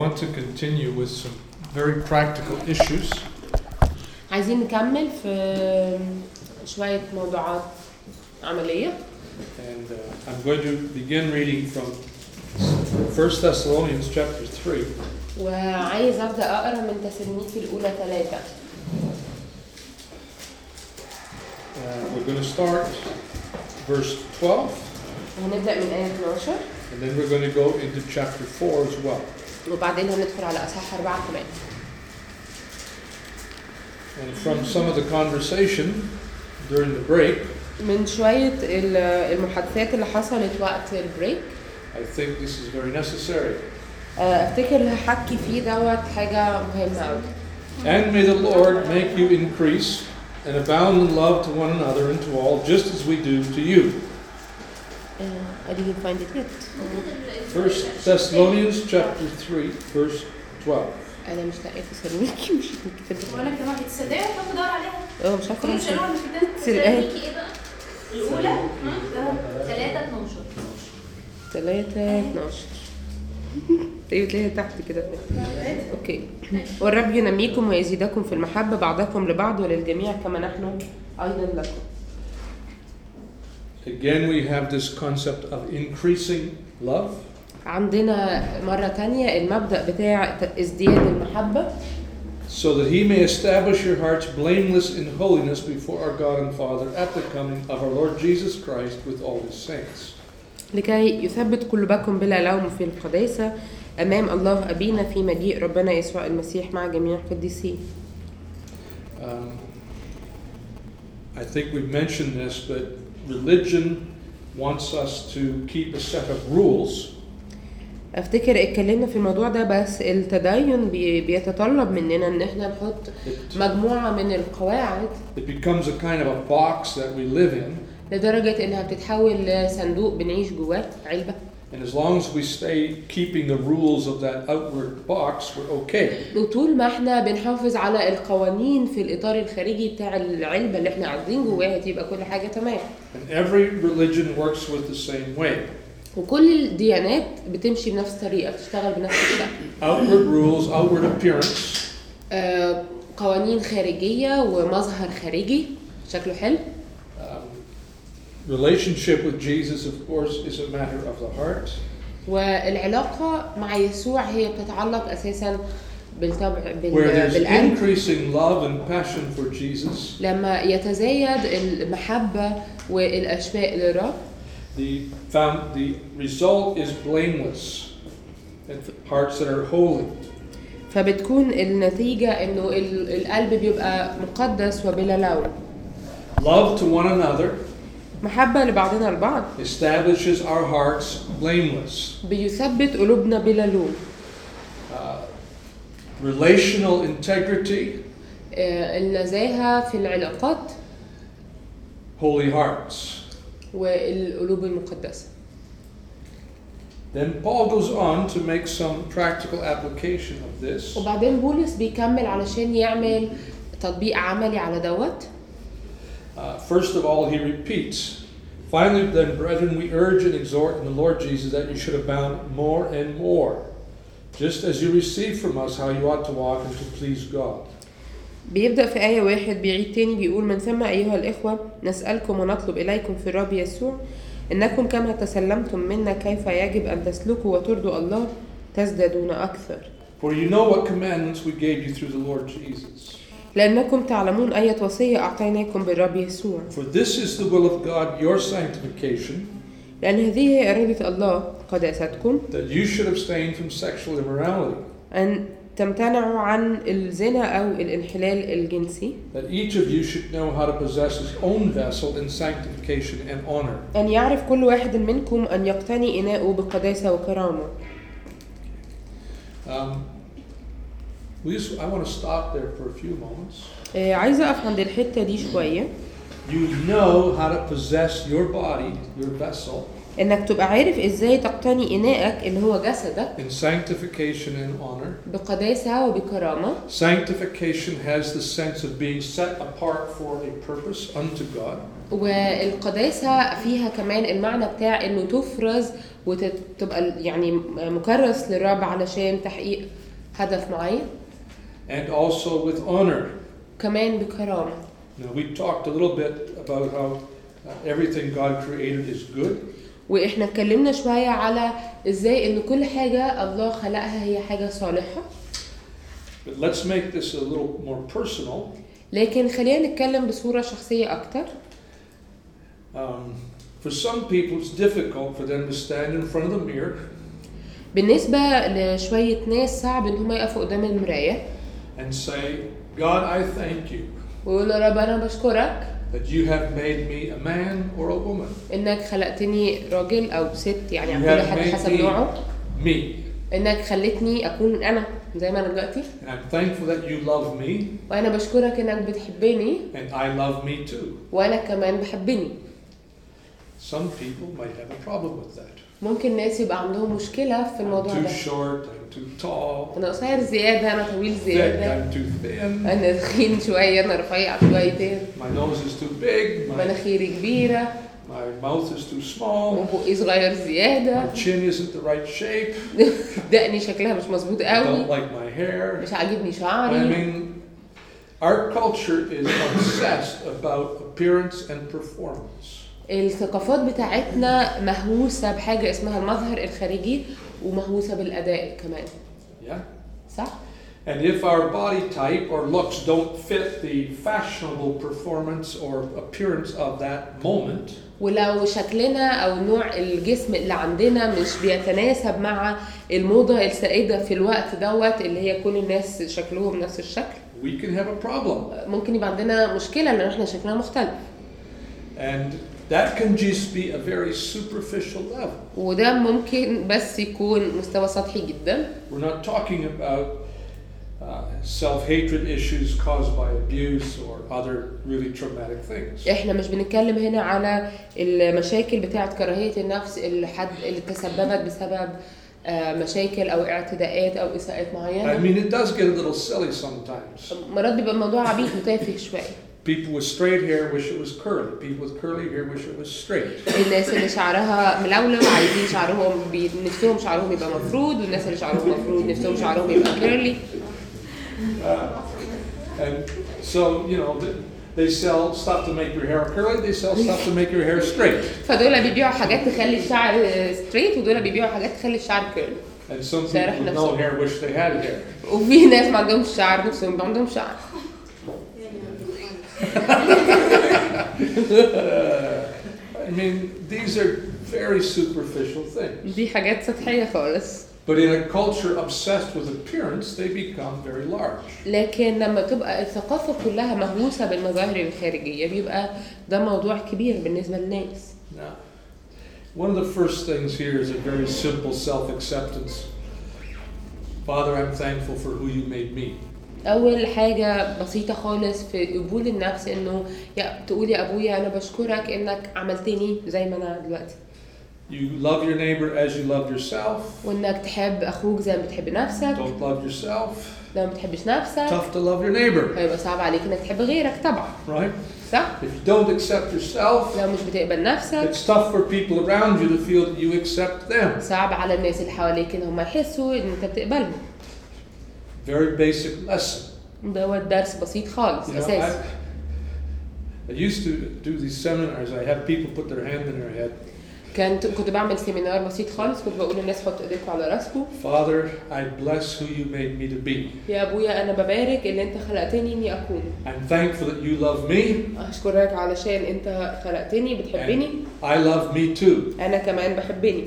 I want to continue with some very practical issues. عايزين نكمل في شوية موضوعات عملية. And I'm going to begin reading from 1 Thessalonians chapter 3. وعايز أبدأ أقرأ من تسالونيكي الأولى 3. We're going to start verse 12. هنبدأ من آية 12. And then we're going to go into chapter 4 as well. وبعدين هندخل على أصحاح 4 كمان. And from some of the conversation during the break, من شوية المحادثات اللي حصلت وقت البريك. I think this is very necessary. أفتكر اللي هحكي فيه دوت حاجة مهمة أوي. And may the Lord make you increase and abound in love to one another and to all, just as we do to you. I didn't find it yet. 1 Thessalonians chapter 3, verse 12. أنا مش لاقية تسالونيكي مش كتبت. وأنا كمان تصدقي كنت بدور عليها. مش عارفة. مش الأولى تسالونيكي إيه بقى؟ الأولى 3:12. ايوه تلاقيها تحت كده. اوكي. والرب ينميكم ويزيدكم في المحبة بعضكم لبعض وللجميع كما نحن أيضا لكم. Again we have this concept of increasing love. عندنا مرة تانية المبدأ بتاع ازدياد المحبة. So that he may establish your hearts blameless in holiness before our God and Father at the coming of our Lord Jesus Christ with all his saints. لكي يثبت قلوبكم بلا لوم في القداسة أمام الله أبينا في مجيء ربنا يسوع المسيح مع جميع القديسين. I think we've mentioned this, but religion wants us to keep a set of rules. افتكر اتكلمنا في الموضوع ده، بس التدين بيتطلب مننا ان احنا نحط مجموعة من القواعد. It becomes a kind of a box that we live in. لدرجة انها بتتحول لصندوق بنعيش جواه، علبة. And as long as we stay keeping the rules of that outward box, we're okay. وطول ما احنا بنحافظ على القوانين في الإطار الخارجي بتاع العلبة اللي احنا قاعدين جواها تبقى كل حاجة تمام. And every religion works with the same way. وكل الديانات بتمشي بنفس الطريقة، بتشتغل بنفس الشكل. Outward rules, outward appearance. قوانين خارجية ومظهر خارجي شكله حلو. Relationship with Jesus, of course, is a matter of the heart. والعلاقة مع يسوع هي بتتعلق أساساً بالطبع Where there's بالقلب. increasing love and passion for Jesus, لما يتزايد المحبة والأشواق للرب. the result is blameless and hearts that are holy. فبتكون النتيجة إنه القلب بيبقى مقدس وبلا لوم. Love to one another محبة لبعضنا البعض establishes our hearts blameless. بيثبت قلوبنا بلا لوم. Relational integrity, النزاهة في العلاقات. holy hearts. والقلوب المقدسة. Then Paul goes on to make some practical application of this. وبعدين بولس بيكمل علشان يعمل تطبيق عملي على دوت. First of all, he repeats, finally then, brethren, we urge and exhort in the Lord Jesus that you should abound more and more, just as you receive from us how you ought to walk and to please God. بيبدأ في آية 1 بيعيد تاني بيقول من ثم أيها الإخوة نسألكم ونطلب إليكم في الرب يسوع إنكم كما تسلمتم منا كيف يجب أن تسلكوا وترضوا الله تزدادون أكثر. For you know what commandments we gave you through the Lord Jesus. لأنكم تعلمون أية وصية أعطيناكم بالرب يسوع. For this is the will of God, your sanctification. لأن هذه هي إرادة الله قداستكم. That you should abstain from sexual immorality. أن تمتنعوا عن الزنا أو الانحلال الجنسي. That each of you should know how to possess his own vessel in sanctification and honor. أن يعرف كل واحد منكم أن يقتني إناءه بقداسة وكرامة. I want to stop there for a few moments. عايزة أقف عند الحتة دي شوية. You know how to possess your body, your vessel. إنك تبقى عارف إزاي تقتني إناءك اللي هو جسدك. In sanctification and honor. بقداسة وبكرامة. Sanctification has the sense of being set apart for a purpose unto God. والقداسة فيها كمان المعنى بتاع إنه تفرز وتبقى يعني مكرس للرب علشان تحقيق هدف معين. And also with honor. كمان بكرامة. Now we talked a little bit about how everything God created is good. واحنا اتكلمنا شوية على ازاي ان كل حاجة الله خلقها هي حاجة صالحة. But let's make this a little more personal. لكن خلينا نتكلم بصورة شخصية أكتر. For some people it's difficult for them to stand in front of the mirror. بالنسبة لشوية ناس صعب ان هم يقفوا قدام المراية. And say, God, I thank you. ويقولوا رب أنا بشكرك. That you have made me a man or a woman. إنك خلقتني راجل أو ست يعني كل حد حسب نوعه. Me. إنك خلتني أكون أنا زي ما أنا دلوقتي. And I'm thankful that you love me. وأنا بشكرك إنك بتحبني. And I love me too. وأنا كمان بحبني. Some people might have a problem with that. ممكن ناس يبقى عندهم مشكلة في الموضوع ده. I'm too short, I'm too tall. أنا قصير زيادة، أنا طويل زيادة. I'm too thin. أنا تخين شوية، أنا رفيع شويتين. My nose is too big. مناخيري كبيرة. My mouth is too small. وبقي صغير زيادة. My chin isn't the right shape. دقني شكلها مش مظبوط قوي. I don't like my hair. مش عاجبني شعري. I mean, our culture is obsessed about appearance and performance. الثقافات بتاعتنا مهووسة بحاجة اسمها المظهر الخارجي ومهووسة بالأداء كمان. Yeah. صح؟ And if our body type or looks don't fit the fashionable performance or appearance of that moment, ولو شكلنا أو نوع الجسم اللي عندنا مش بيتناسب مع الموضة السائدة في الوقت دوت اللي هي كل الناس شكلهم نفس الشكل, we can have a problem. ممكن يبقى عندنا مشكلة لأن احنا شكلنا مختلف. And that can just be a very superficial level. وده ممكن بس يكون مستوى سطحي جدا. We're not talking about self-hatred issues caused by abuse or other really traumatic things. احنا مش بنتكلم هنا على المشاكل بتاعة كراهية النفس اللي تسببت بسبب مشاكل او اعتداءات او اساءات معينة. I mean, it does get a little silly sometimes. مرات بيبقى الموضوع عبيط وتافه شوية. People with straight hair wish it was curly. People with curly hair wish it was straight. الناس اللي شعرها ملولو عايزين شعرهم نفسهم شعرهم يبقى مفرود, والناس اللي شعرهم مفرود نفسهم شعرهم يبقى كيرلي. And so, you know, they sell stuff to make your hair curly. They sell stuff to make your hair straight. فدول بيبيعوا حاجات تخلي الشعر straight ودول بيبيعوا حاجات تخلي الشعر كيرلي. And some people with no hair wish they had hair. وفي ناس ما عندهمش شعر نفسهم يبقى عندهم شعر. I mean, these are very superficial things. دي حاجات سطحية خالص. But in a culture obsessed with appearance, they become very large. لكن لما تبقى الثقافة كلها مهووسة بالمظاهر الخارجية بيبقى ده موضوع كبير بالنسبة للناس. Now, one of the first things here is a very simple self-acceptance. Father, I'm thankful for who you made me. أول حاجة بسيطة خالص في قبول النفس إنه تقول يا أبويا أنا بشكرك إنك عملتني زي ما أنا دلوقتي. You love your neighbor as you love yourself. وإنك تحب أخوك زي ما بتحب نفسك. Don't love yourself. لو ما بتحبش نفسك. Tough to love your neighbor. هيبقى صعب عليك إنك تحب غيرك طبعا. Right? صح؟ If you don't accept yourself, لو مش بتقبل نفسك. it's tough for people around you to feel that you accept them. صعب على الناس اللي حواليك إن هم يحسوا إن أنت بتقبلهم. Very basic lesson. ده درس بسيط خالص أساسي. I used to do these seminars. I have people put their hand in their head. كنت بعمل سيمينار بسيط خالص, كنت بقول للناس حطوا ايديكم على راسكم. Father, I bless who you made me to be. يا ابويا انا ببارك اللي انت خلقتني اني اكون. I'm thankful that you love me. اشكرك علشان انت خلقتني بتحبني. I love me too. انا كمان بحبني.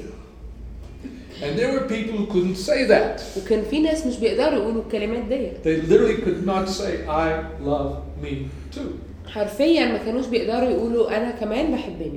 And there were people who couldn't say that. وكان في ناس مش بيقدروا يقولوا الكلمات ديت. They literally could not say I love me too. حرفيا ما كانوش بيقدروا يقولوا انا كمان بحبني.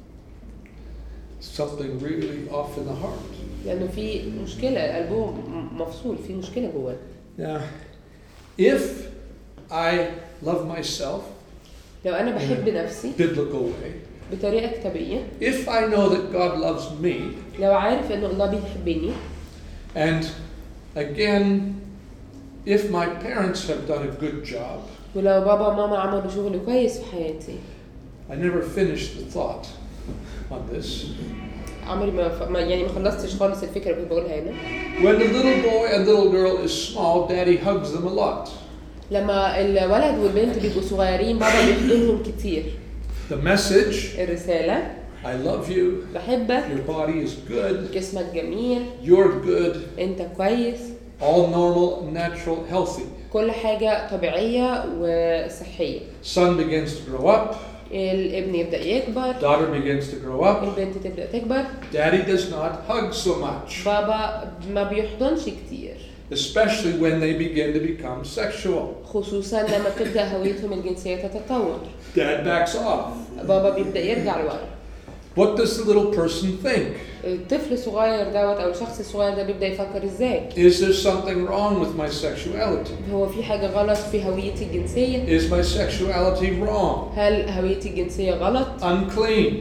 Something really off in the heart. لأنه في مشكلة, قلبهم مفصول, في مشكلة جواه. Now, if I love myself, لو أنا بحب نفسي, biblical way, بطريقة كتابية, if I know that God loves me, لو عارف إنه الله بيحبني, and again, if my parents have done a good job, ولو بابا وماما عملوا شغل كويس في حياتي. I never finished the thought on this. عمري ما خلصتش خالص الفكرة اللي بقولها هنا. When the little boy and little girl is small, Daddy hugs them a lot. لما الولد والبنت بيبقوا صغيرين بابا بيحضنهم كتير. The message: الرسالة: I love you. بحبك. Your body is good. جسمك جميل. You're good. انت كويس. All normal, natural, healthy. كل حاجة طبيعية وصحية. Son begins to grow up. الابن يبدأ يكبر. Daughter begins to grow up. البنت تبدأ تكبر. Daddy does not hug so much. بابا ما بيحضنش كتير. Especially when they begin to become sexual. خصوصا لما تبدأ هويتهم الجنسية تتطور. Dad backs off. بابا بيبدأ يرجع لورا. What does the little person think? الطفل الصغير دوت او الشخص الصغير ده بيبدأ يفكر ازاي؟ Is there something wrong with my sexuality? هو في حاجة غلط في هويتي الجنسية؟ Is my sexuality wrong? هل هويتي الجنسية غلط؟ Unclean?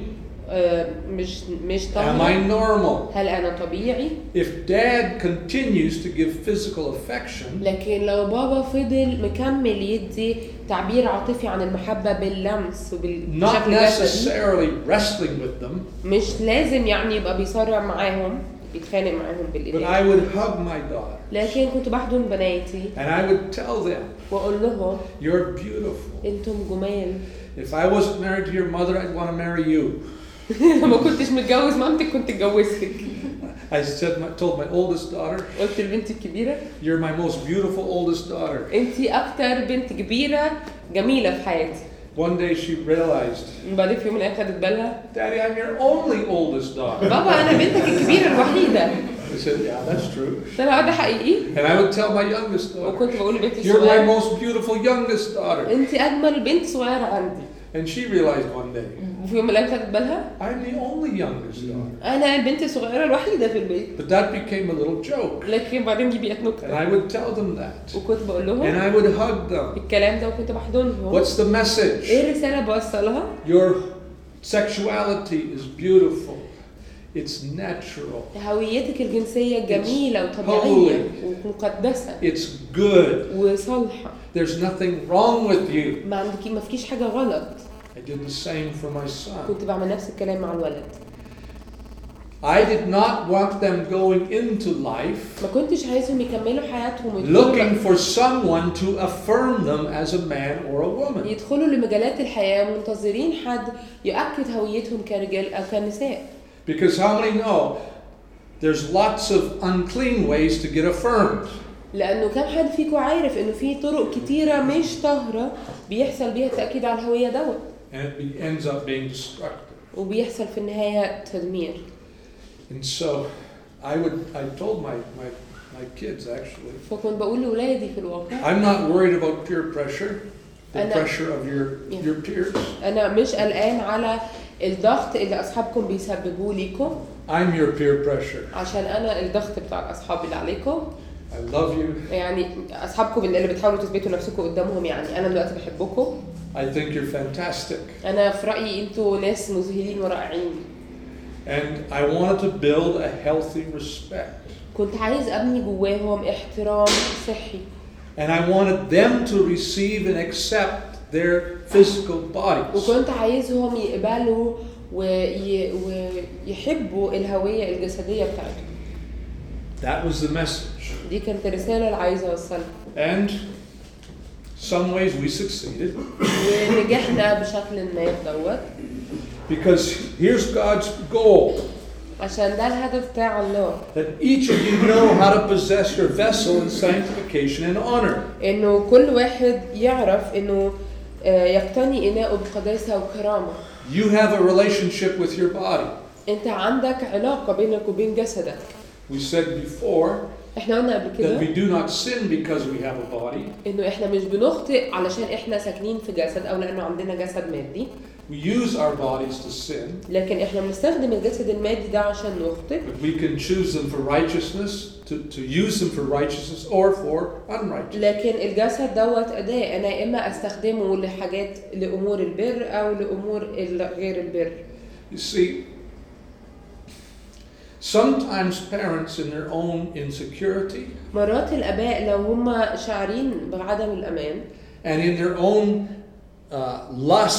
مش Am طبيعي؟ I normal? هل أنا طبيعي؟ If Dad continues to give physical affection, لكن لو بابا فضل مكمل يدي تعبير عاطفي عن المحبة باللمس not وبالشكل جسدي، necessarily wrestling with them, مش لازم يعني يبقى بيصارع معاهم بيتخانق معاهم but بالإيدين، I would hug my daughter لكن كنت بحضن بناتي and I would tell them, وأقول لهم you're beautiful. أنتم جمال. If I wasn't married to your mother, I'd want to marry you. ما كنتش متجوز مامتك كنت اتجوزتك. I told my oldest daughter, قلت لبنتي الكبيرة you're my most beautiful oldest daughter. أنتي أكتر بنت كبيرة جميلة في حياتي. One day she realized, بعدين في يوم من الأيام خدت بالها Daddy, I'm your only oldest daughter. بابا أنا بنتك الكبيرة الوحيدة. I said, yeah, that's true. طلع ده حقيقي. And I would tell my youngest daughter, وكنت بقول لبنتي you're my الصغيرة most beautiful youngest daughter. أنتي أجمل بنت صغيرة عندي. And she realized one day, وفي يوم من الأيام خدت بالها I'm the only youngest daughter. أنا البنت الصغيرة الوحيدة في البيت. But that became a little joke. لكن بعدين دي بقت And نكتة. I would tell them that. وكنت بقول And لهم I would hug them. الكلام ده وكنت بحضنهم. What's the message? إيه الرسالة بوصلها؟ Your sexuality is beautiful. It's natural. هويتك الجنسية جميلة وطبيعية ومقدسة. It's good. وصالحة. There's nothing wrong with you. ما فيش حاجة غلط. I did the same for my son. كنت بعمل نفس الكلام مع الولد. I did not want them going into life ما كنتش عايزهم يكملوا حياتهم looking for someone to affirm them as a man or a woman. يدخلوا لمجالات الحياة منتظرين حد يؤكد هويتهم كرجال أو كنساء. Because how many know there's lots of unclean ways to get affirmed? لأنه كم حد فيكم عارف إنه في طرق كتيرة مش طاهرة بيحصل بيها التأكيد على الهوية دوت. And it ends up being destructive. وبيحصل في النهاية تدمير. And so I told my kids actually, فكنت بقول لأولادي في الواقع I'm not worried about peer pressure, the pressure of your peers. أنا مش قلقان على الضغط اللي أصحابكم بيسببوه ليكم. I'm your peer pressure. عشان أنا الضغط بتاع الأصحاب اللي عليكم. I love you. يعني أصحابكم اللي بتحاولوا تثبتوا نفسكم قدامهم يعني أنا دلوقتي بحبكم. I think you're fantastic. أنا في رأيي أنتوا ناس مذهلين ورائعين. And I wanted to build a healthy respect. كنت عايز أبني جواهم احترام صحي. And I wanted them to receive and accept their physical bodies. وكنت عايزهم يقبلوا ويحبوا الهوية الجسدية بتاعتهم. That was the message. دي كانت الرسالة اللي عايزة أوصلها. And some ways we succeeded. ونجحنا بشكل ما دوت. Because here's God's goal. عشان ده الهدف بتاع الله. That each of you know how to possess your vessel in sanctification and honor. إنه كل واحد يعرف إنه يقتني إناءه بقداسة وكرامة. You have a relationship with your body. أنت عندك علاقة بينك وبين جسدك. We said before إحنا قلنا قبل كده that we do not sin because we have a body. إنه إحنا مش بنخطئ علشان إحنا ساكنين في جسد أو لأنه عندنا جسد مادي. We use our bodies to sin. لكن إحنا بنستخدم الجسد المادي ده عشان نخطئ. But we can choose them for righteousness, to use them for righteousness or for unrighteousness. لكن الجسد دوت أداة أنا إما أستخدمه لحاجات لأمور البر أو لأمور غير البر. You see, sometimes parents in their own insecurity مرات الآباء لو هم شاعرين بعدم الأمان and in their own lust to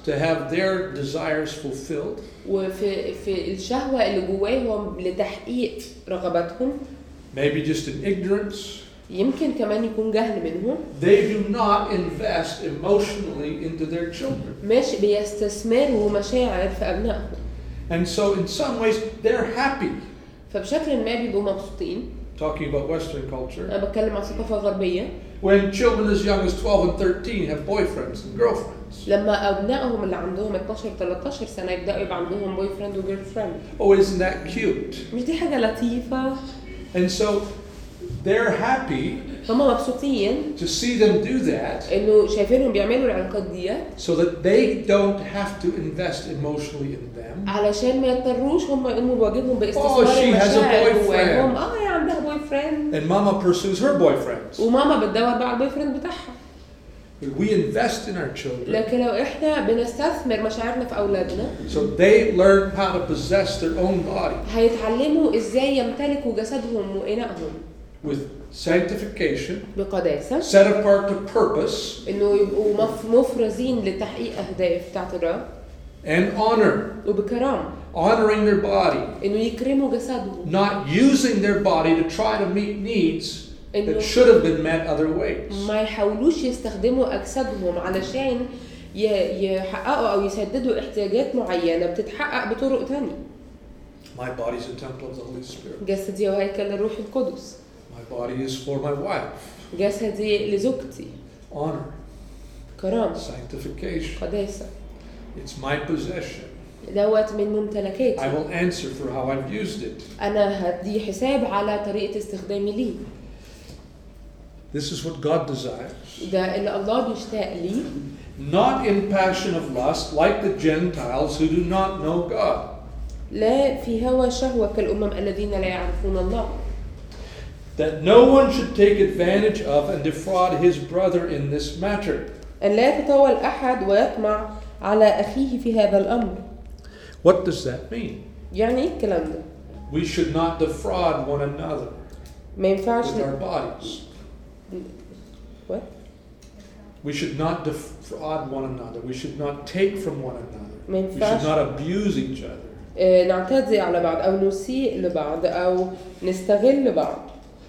to have their desires fulfilled. وفي الشهوة اللي جواهم لتحقيق رغباتهم. Maybe just in ignorance. يمكن كمان يكون جهل منهم. They do not invest emotionally into their children. مش بيستثمروا مشاعر في أبنائهم. And so in some ways they're happy. فبشكل ما بيبقوا مبسوطين. Talking about Western culture. أنا بتكلم عن الثقافة الغربية. When children as young as 12 and 13 have boyfriends and girlfriends. لما أبنائهم اللي عندهم 12-13 سنة يبدأوا يبقى عندهم boy friend و girl friend. Oh, isn't that cute? مش دي حاجة لطيفة؟ And so they're happy هم مبسوطين to see them do that. إنه شايفينهم بيعملوا العلاقات دي. So that they don't have to invest emotionally in them. علشان ما يضطروش هم يقوموا بواجبهم باستثمار she has a المشاعر boyfriend. جواهم. هي عندها boy friend. And mama pursues her boyfriends. وماما بتدور بقى على البوي فريند بتاعها. We invest in our children. لكن لو احنا بنستثمر مشاعرنا في اولادنا So they learn how to possess their own body. هيتعلموا ازاي يمتلكوا جسدهم وانائهم With sanctification, بقداسة. set apart to purpose, انه يبقوا مفرزين لتحقيق اهداف بتاعت الرب. and honor. وبكرامة. Honoring their body. انه يكرموا جسدهم. Not using their body to try to meet needs that should have been met other ways. ما يحاولوش يستخدموا أجسادهم علشان يحققوا أو يسددوا احتياجات معينة بتتحقق بطرق تانية. My body is a temple of the Holy Spirit. جسدي وهيكل الروح القدس. My body is for my wife. جسدي لزوجتي. Honor. كرامة. Sanctification. قداسة. It's my possession. دوت من ممتلكاتي. I will answer for how I've used it. أنا هدي حساب على طريقة استخدامي ليه. This is what God desires. ده اللي الله بيشتاق ليه. Not in passion of lust like the Gentiles who do not know God. لا في هوى شهوة كالأمم الذين لا يعرفون الله. That no one should take advantage of and defraud his brother in this matter. أن لا يتطاول أحد ويطمع على أخيه في هذا الأمر. What does that mean? يعني إيه الكلام ده؟ We should not defraud one another ما ينفعش with our bodies. What? We should not defraud one another. We should not take from one another. ما We should ينفعش not abuse each other. نعتدي على بعض أو نسيء لبعض أو نستغل بعض.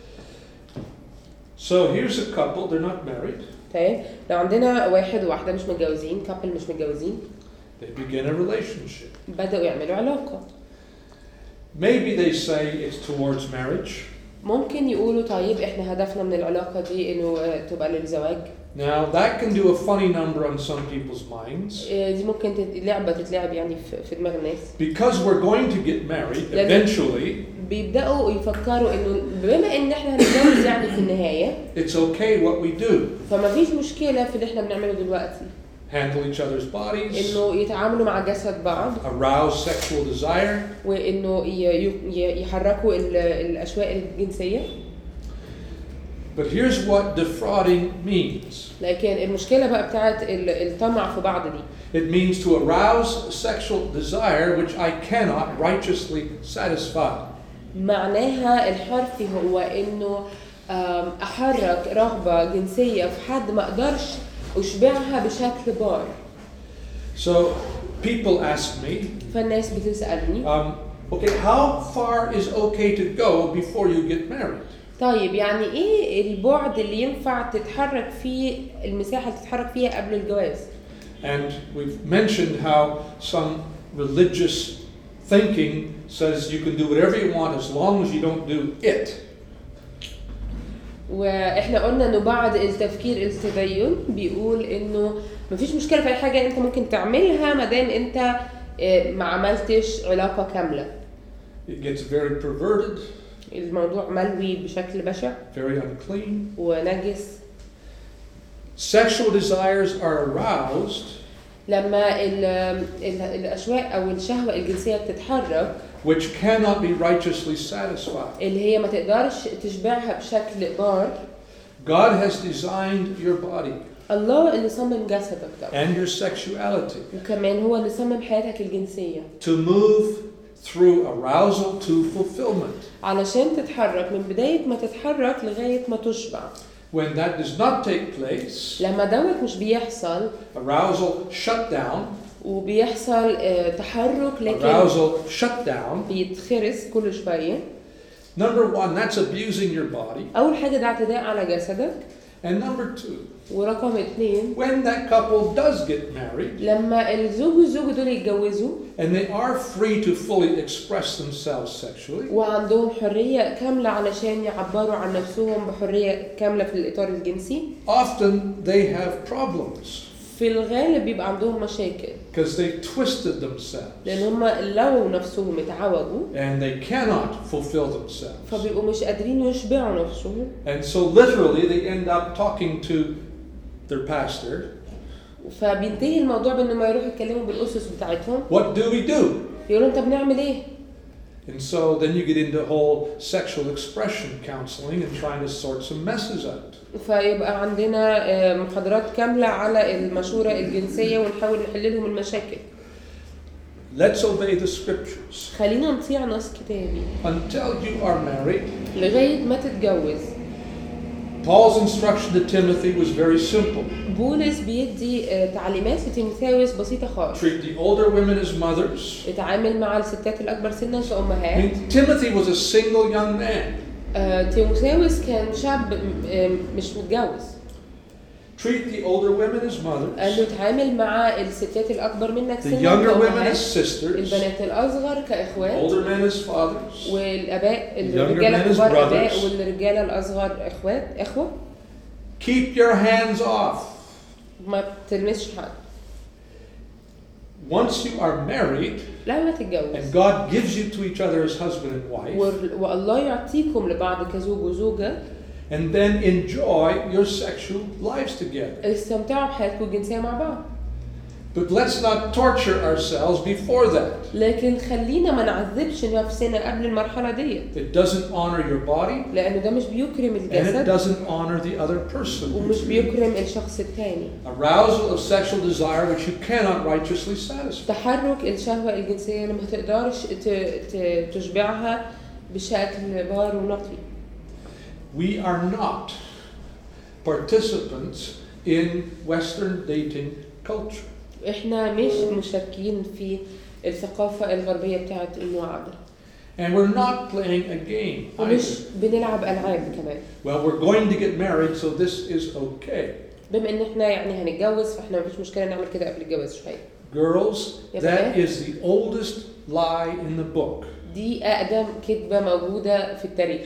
So here's a couple, they're not married. طيب لو عندنا واحد وواحدة مش متجوزين couple مش متجوزين. They begin a relationship. بدأوا يعملوا علاقة. Maybe they say it's towards marriage. ممكن يقولوا طيب إحنا هدفنا من العلاقة دي إنه تبقى للزواج. Now that can do a funny number on some people's minds. دي ممكن لعبة تتلعب يعني في دماغ الناس. Because we're going to get married eventually. بيبدأوا يفكروا إنه بما إن إحنا هنتجوز يعني في النهاية. It's okay what we do. فما فيش مشكلة في اللي إحنا بنعمله دلوقتي. Handle each other's bodies. إنه يتعاملوا مع جسد بعض. Arouse sexual desire. وإنه يحركوا الأشواق الجنسية. But here's what defrauding means. لكن المشكلة بقى بتاعت الطمع في بعض دي. It means to arouse sexual desire which I cannot righteously satisfy. معناها الحرفي هو إنه أحرك رغبة جنسية في حد ما أقدرش أشبعها بشكل بار. So people ask me. فالناس بتسألني. Okay, how far is okay to go before you get married? طيب يعني إيه البعد اللي ينفع تتحرك فيه المساحة اللي تتحرك فيها قبل الجواز؟ And we've mentioned how some religious thinking says you can do whatever you want as long as you don't do it. واحنا قلنا انه بعض التفكير التدين بيقول انه مفيش مشكله في اي حاجه انت ممكن تعملها ما دام انت ما عملتش علاقه كامله. It gets very perverted. الموضوع ملوي بشكل بشع. Very unclean. ونجس. Sexual desires are aroused. لما الاشواق او الشهوه الجنسيه بتتحرك. Which cannot be righteously satisfied. اللي هي ما تقدرش تشبعها بشكل بار. God has designed your body. الله اللي صمم جسدك ده. And your sexuality. وكمان هو اللي صمم حياتك الجنسية. To move through arousal to fulfillment. علشان تتحرك من بداية ما تتحرك لغاية ما تشبع. When that does not take place. لما دوت مش بيحصل. Arousal shut down. وبيحصل تحرك لكن arousal, shut down. بيتخرس كل شوية. Number one, that's abusing your body. أول حاجة ده اعتداء على جسدك. And number two, ورقم 2 when that couple does get married لما الزوج والزوجة دول يتجوزوا and they are free to fully express themselves sexually, وعندهم حرية كاملة علشان يعبروا عن نفسهم بحرية كاملة في الإطار الجنسي، often they have problems في الغالب بيبقى عندهم مشاكل because they twisted themselves لأن هم لو نفسهم اتعوجوا and they cannot fulfill themselves. فبيبقوا مش قادرين يشبعوا نفسهم. And so literally they end up talking to their pastor. فبينتهي الموضوع بأنه ما يروحوا يتكلموا بالأسس بتاعتهم. What do we do? يقولوا أنت بنعمل إيه؟ And so then you get into whole sexual expression counseling and trying to sort some messes out. فيبقى عندنا محاضرات كاملة على المشورة الجنسية ونحاول نحل لهم المشاكل. Let's obey the scriptures. خلينا نطيع نص كتابي. Until you are married, لغاية ما تتجوز. Paul's instruction to Timothy was very simple. بولس بيدي تعليمات لتيموثاوس بسيطة خالص. Treat the older women as mothers. اتعامل مع الستات الأكبر سنا كأمهات. Timothy was a single young man. تيموثاوس كان شاب مش متجوز. Treat the older women as mothers. قال له اتعامل مع الستات الأكبر منك سنا The younger women كأمهات. as sisters. البنات الأصغر كإخوات. Older men as fathers. والآباء Younger الرجالة men as الكبار آباء brothers. والرجالة الأصغر إخوة. Keep your hands off. ما تلمسش حد. Once you are married لما تتجوز and God gives you to each other as husband and wife, والله يعطيكم لبعض كزوج وزوجة and then enjoy your sexual lives together. استمتعوا بحياتكم الجنسية مع بعض. But let's not torture ourselves before that. لكن خلينا ما نعذبش نفسنا قبل المرحلة دي. It doesn't honor your body, لأنه ده مش بيكرم and it الجسد doesn't honor the other person. ومش بيكرم الشخص الثاني. Arousal of sexual desire which you cannot righteously satisfy. تحرك الشهوة الجنسية اللي ما تقدرش تشبعها بشكل بار ونقي. We are not participants in Western dating culture. احنا مش مشاركين في الثقافة الغربية بتاعت المعادلة. And we're not playing a game. ومش بنلعب ألعاب كمان. Well, we're going to get married, so this is okay. بما ان احنا يعني هنتجوز فاحنا مفيش مشكلة نعمل كده قبل الجواز شوية. Girls, that is the oldest lie in the book. دي أقدم كذبة موجودة في التاريخ.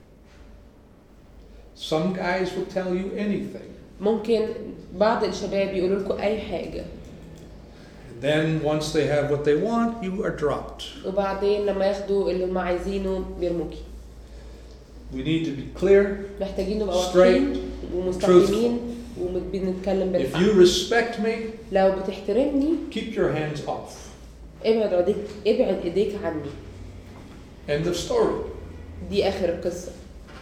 Some guys will tell you anything. ممكن بعض الشباب يقولوا لكم أي حاجة. Then once they have what they want, you are dropped. وبعدين لما ياخدوا اللي هم عايزينه بيرموكي. We need to be clear, محتاجين نبقى واضحين ومستقيمين وبنتكلم If بالحق. you respect me, لو بتحترمني keep your hands off. ابعد ايديك عني. End of story. دي آخر القصة.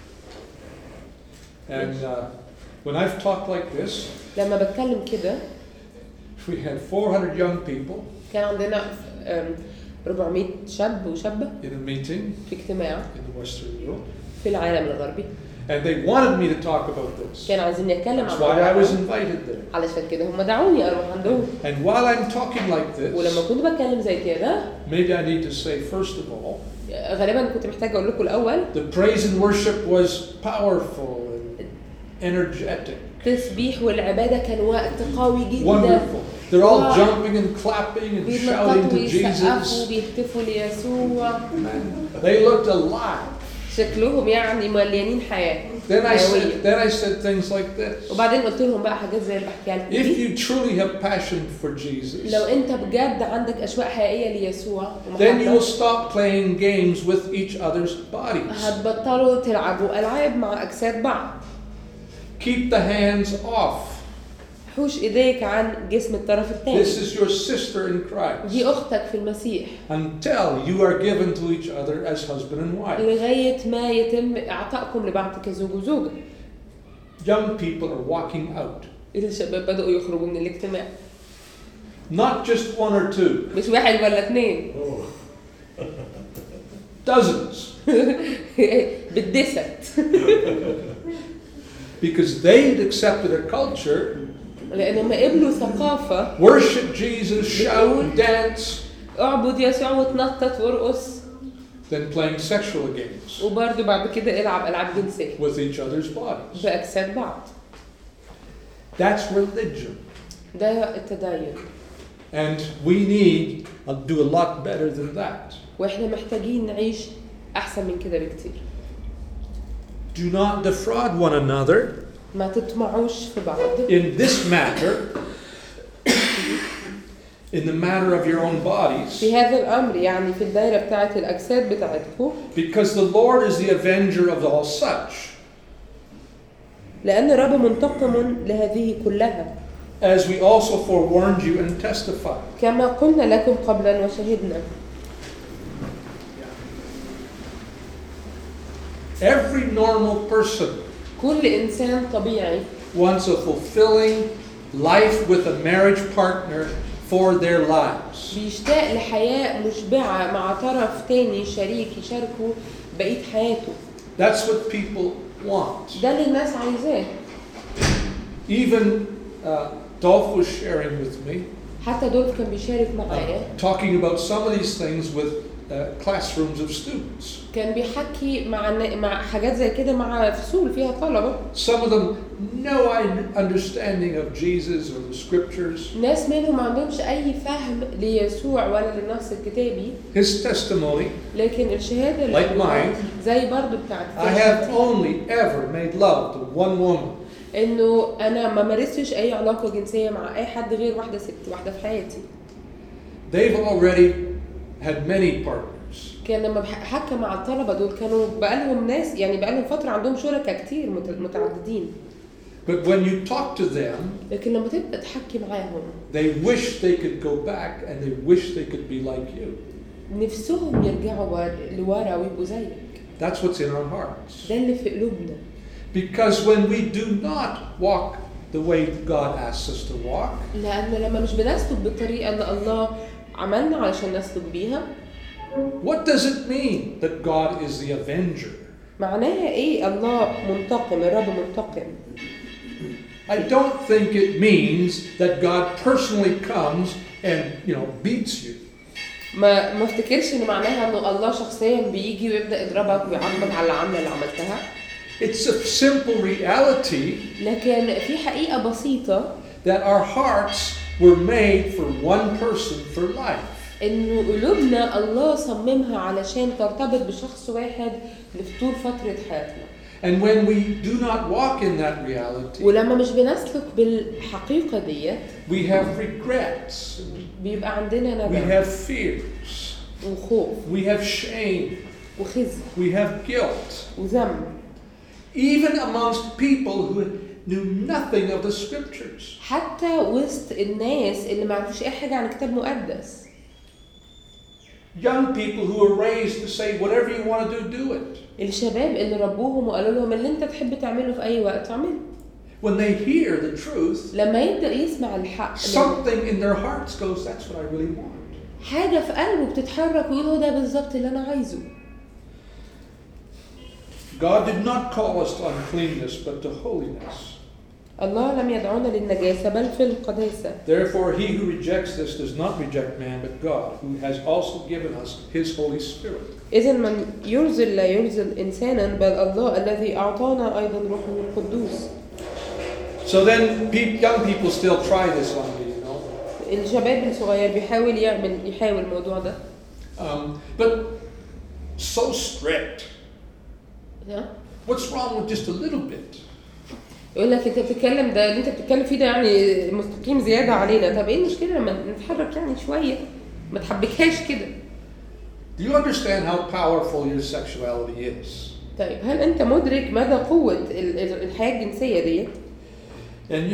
And when I've talked like this, لما بتكلم كده we had 400 young people كان عندنا 400 شاب وشابة in a meeting في اجتماع in the Western world. في العالم الغربي. And they wanted me to talk about this. كانوا عايزين نتكلم That's عن why I was الموضوع invited there. علشان كده هم دعوني اروح عندهم. And while I'm talking like ولما this, كنت بتكلم زي كده maybe I need to say first of all, غالبا كنت محتاجه اقول لكم الاول the praise and worship was powerful and energetic. التسبيح والعباده كان وقت قوي جدا. Wonderful. They're all jumping and clapping and shouting بيتنططوا to ويسقفوا Jesus. وبيهتفوا ليسوع. They looked alive. شكلهم يعني مليانين حياه. Then I said things like this. وبعدين قلت لهم بقى حاجات زي اللي بحكيها لكم If دي. you truly have passion for Jesus, لو انت بجد عندك اشواق حقيقيه ليسوع then you will ومحبة، stop playing games with each other's bodies. هتبطلوا تلعبوا العاب مع اجساد بعض. Keep the hands off. حوش ايديك عن جسم الطرف الثاني. This is your sister in Christ. دي اختك في المسيح. Until you are given to each other as husband and wife. لغايه ما يتم اعطائكم لبعض كزوج وزوجه. Young people are walking out. الشباب بدأوا يخرجوا من الاجتماع. Not just one or two. مش واحد ولا اثنين. Dozens. بالدست. Because they had accepted a culture لأنهم قبلوا ثقافة worship Jesus, shout, dance, اعبد يسوع وتنطط وارقص then playing sexual games وبرضه بعد كده العب ألعاب جنسية with each other's bodies. بأجساد بعض. That's religion. ده التدين. And we need to do a lot better than that. وإحنا محتاجين نعيش أحسن من كده بكتير. Do not defraud one another ما تطمعوش في بعض. in this matter, in the matter of your own bodies, في هذا الأمر يعني في الدائرة بتاعت الأجساد بتاعتكم. because the Lord is the avenger of all such. لأن الرب منتقم لهذه كلها. As we also forewarned you and testified. كما قلنا لكم قبلا وشهدنا. Every normal person كل إنسان طبيعي wants a fulfilling life with a marriage partner for their lives. بيشتاق لحياة مشبعة مع طرف تاني شريك يشاركه بقية حياته. That's what people want. ده اللي الناس عايزاه. Even Dolph was sharing with me, حتى دولف كان بيشارك معايا. talking about some of these things with classrooms of students. كان بيحكي مع حاجات زي كده مع فصول فيها طلبة. Some of them no understanding of Jesus or the scriptures. ناس منهم ما عندهمش أي فهم ليسوع ولا للنص الكتابي. His testimony, لكن الشهادة like mine, زي برضو بتاعت I have only ever made love to one woman. إنه أنا ما مارستش أي علاقة جنسية مع أي حد غير واحدة ست واحدة في حياتي. They've already had many partners. كان لما حكى مع الطلبة دول كانوا بقالهم ناس يعني بقالهم فترة عندهم شركاء كتير متعددين. But when you talk to them, لكن لما تبدأ تحكي معاهم they wish they could go back and they wish they could be like you. نفسهم يرجعوا لورا ويبقوا زيك. That's what's in our hearts. ده اللي في قلوبنا. Because when we do not walk the way God asks us to walk, لأن لما مش بنسلك بالطريقة اللي الله عملنا علشان نسلك بيها. what does it mean that God is the avenger? معناها إيه الله منتقم الرب منتقم؟ I don't think it means that God personally comes and beats you. ما افتكرش إن معناها إنه الله شخصيا بيجي ويبدأ يضربك ويعاقبك على العمل اللي عملتها. It's a simple reality. لكن في حقيقة بسيطة. That our hearts were made for one person for life. إنه قلوبنا الله صممها علشان ترتبط بشخص واحد لطول فترة حياتنا. And when we do not walk in that reality, ولما مش بنسلك بالحقيقة ديت, we have regrets. بيبقى عندنا We ندم. have fears. وخوف. We have shame. وخزي. We have guilt. وذنب. Even amongst people who knew nothing of the scriptures. حتى وسط الناس اللي ما عرفوش أي حاجة عن كتاب مقدس. Young people who were raised to say whatever you want to do it. الشباب اللي ربوهم وقالوا لهم اللي انت تحب تعمله في أي وقت اعمله. When they hear the truth, لما يبدأ يسمع الحق, something in their hearts goes, that's what I really want. حاجة في قلبه بتتحرك ويقول هو ده بالظبط اللي أنا عايزه. God did not call us to uncleanness, but to holiness. الله لم يدعونا للنجاسة بل في القداسة. Therefore, he who rejects this does not reject man, but God, who has also given us His Holy Spirit. إذن من يرزل لا يرزل إنسانا بل الله الذي أعطانا أيضا روحه القدوس. So then, young people still try this on me, الشباب الصغير بيحاول يحاول الموضوع ده. But so strict. Yeah. What's wrong with just a little bit? يقول لك انت بتتكلم ده اللي انت بتتكلم فيه ده يعني مستقيم زياده علينا. طب ايه المشكله لما نتحرك يعني شويه ما تحبكهاش كده. Do you understand how powerful your sexuality is? طيب هل انت مدرك مدى قوه الحياه الجنسيه ديت؟ And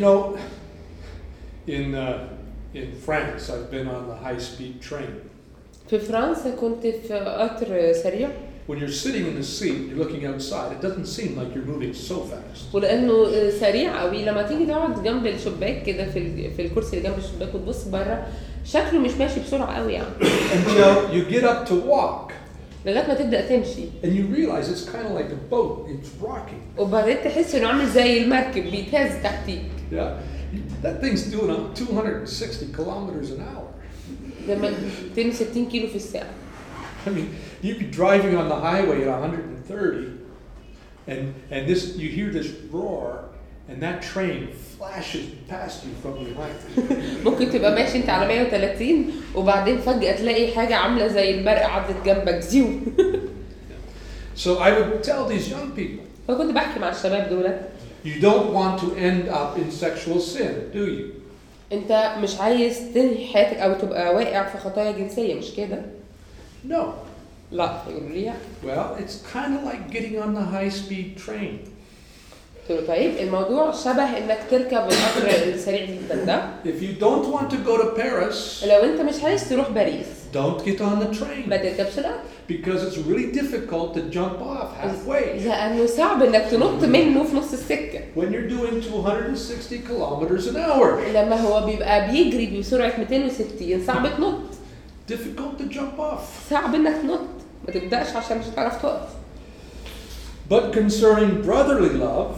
in France I've been on the high-speed train. في فرنسا كنت في قطر سريع. When you're sitting in the seat, you're looking outside. It doesn't seem like you're moving so fast. ولانه سريع قوي لما تيجي تقعد جنب الشباك كده في الكرسي اللي جنب الشباك وتبص بره شكله مش ماشي بسرعه قوي يعني. Until you get up to walk. لغايه ما تبدا تمشي. And you realize it's kind of like a boat. It's rocking. وبعدين تحس انه عامل زي المركب بيتهز تحتيك. Yeah. That thing's doing 260 kilometers an hour. ده 260 كيلو في الساعة. I mean, you'd be driving on the highway at 130, and this you hear this roar, and that train flashes past you from behind. ممكن تبقى ماشي انت على 130 وبعدين فجأة تلاقي حاجة عاملة زي البرق عدت جنبك زيو. So I would tell these young people, فكنت بحكي مع الشباب دول you don't want to end up in sexual sin, do you? انت مش عايز تنهي حياتك او تبقى واقع في خطايا جنسية مش كده؟ No. لا يقولوا لي Well, it's kind of like getting on the high-speed train. قلت له طيب الموضوع شبه انك تركب القطر السريع جدا ده. If you don't want to go to Paris, لو انت مش عايز تروح باريس don't get on the train. ما تركبش القطر. Because it's really difficult to jump off halfway. لانه صعب انك تنط منه في نص السكة. When you're doing 260 kilometers an hour. لما هو بيبقى بيجري بسرعة 260 صعب تنط. Difficult to jump off. صعب انك تنط. ما تبدأش عشان مش هتعرف تقف. But concerning brotherly love,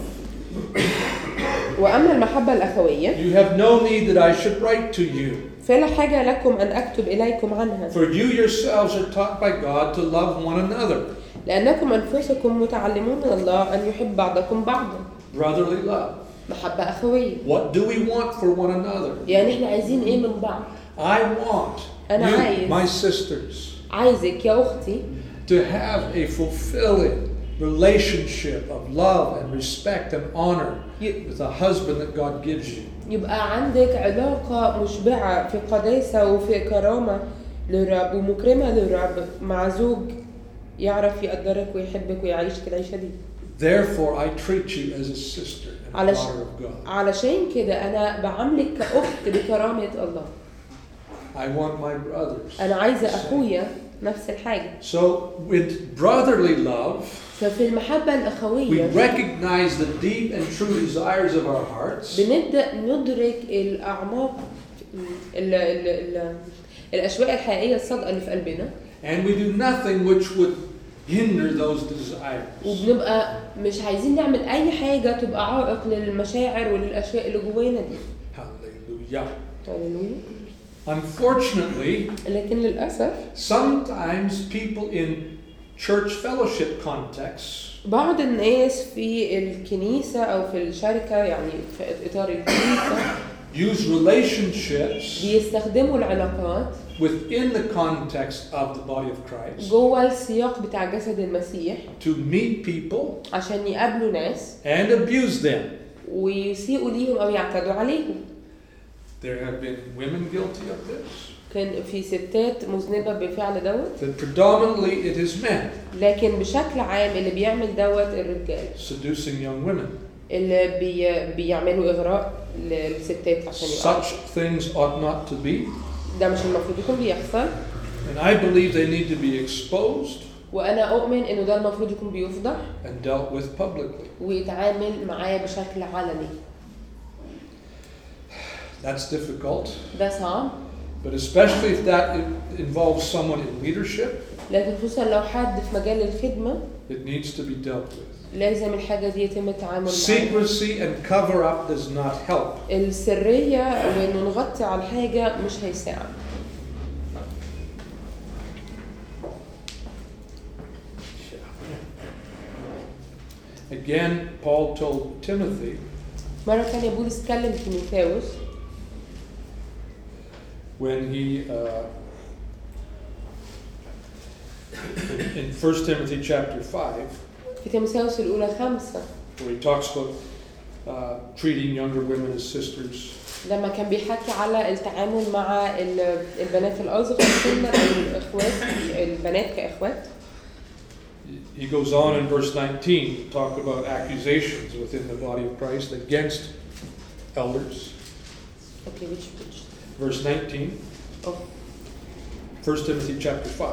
وأما المحبة الأخوية you have no need that I should write to you. فلا حاجة لكم أن أكتب إليكم عنها. For you yourselves are taught by God to love one another. لأنكم أنفسكم متعلمون من الله أن يحب بعضكم بعضا. Brotherly love. محبة أخوية. What do we want for one another? يعني إحنا عايزين إيه من بعض؟ I want أنا you, عايز. my sisters, عايزك يا أختي to have a fulfilling relationship of love and respect and honor with a husband that God gives you. يبقى عندك علاقة مشبعة في قداسة وفي كرامة للرب ومكرمة للرب مع زوج يعرف يقدرك ويحبك ويعيشك العيشة دي. Therefore, I treat you as a sister and a daughter of God. علشان كده أنا بعاملك كأخت بكرامة الله. I want my brothers. أنا عايزة أخويا نفس الحاجة. So, with brotherly love, ففي المحبة we الأخوية recognize the deep and true desires of our hearts. بنبدأ ندرك الأعماق الأشواق الحقيقية الصادقة اللي في قلبنا. And we do nothing which would hinder those desires. وبنبقى مش عايزين نعمل أي حاجة تبقى عائق للمشاعر وللأشواق اللي جوانا دي. Hallelujah. هاليلويا. Unfortunately, لكن للأسف sometimes people in church fellowship contexts بعض الناس في الكنيسة أو في الشركة يعني في إطار الكنيسة use relationships بيستخدموا العلاقات within the context of the body of Christ جوه السياق بتاع جسد المسيح to meet people عشان يقابلوا ناس and abuse them. ويسيئوا ليهم أو يعتدوا عليهم. There have been women guilty of this. كان في ستات مذنبة بفعل دوت. But predominantly it is men لكن بشكل عام اللي بيعمل دوت الرجال. seducing young women. اللي بيعملوا إغراء للستات عشان يقابلوا. Such things ought not to be. ده مش المفروض يكون بيحصل. And I believe they need to be exposed وأنا أؤمن إنه ده المفروض يكون بيفضح and dealt with publicly. ويتعامل معاه بشكل علني. That's difficult. ده صعب. But especially if that involves someone in leadership, لكن خصوصا لو حد في مجال الخدمة it needs to be dealt with. لازم الحاجة دي يتم التعامل معها. Secrecy and cover up does not help. السرية وإنه نغطي على الحاجة مش هيساعد. Again, Paul told Timothy مرة تانية بولس كلم تيموثاوس when he in 1 Timothy chapter 5, في تيموثاوس الأولى 5 where he talks about treating younger women as sisters. لما كان بيحكي على التعامل مع البنات الأصغر سنا أو الإخوات البنات كإخوات. He goes on in verse 19 to talk about accusations within the body of Christ against elders. Okay, which? Verse 19. Oh. 1 Timothy chapter 5.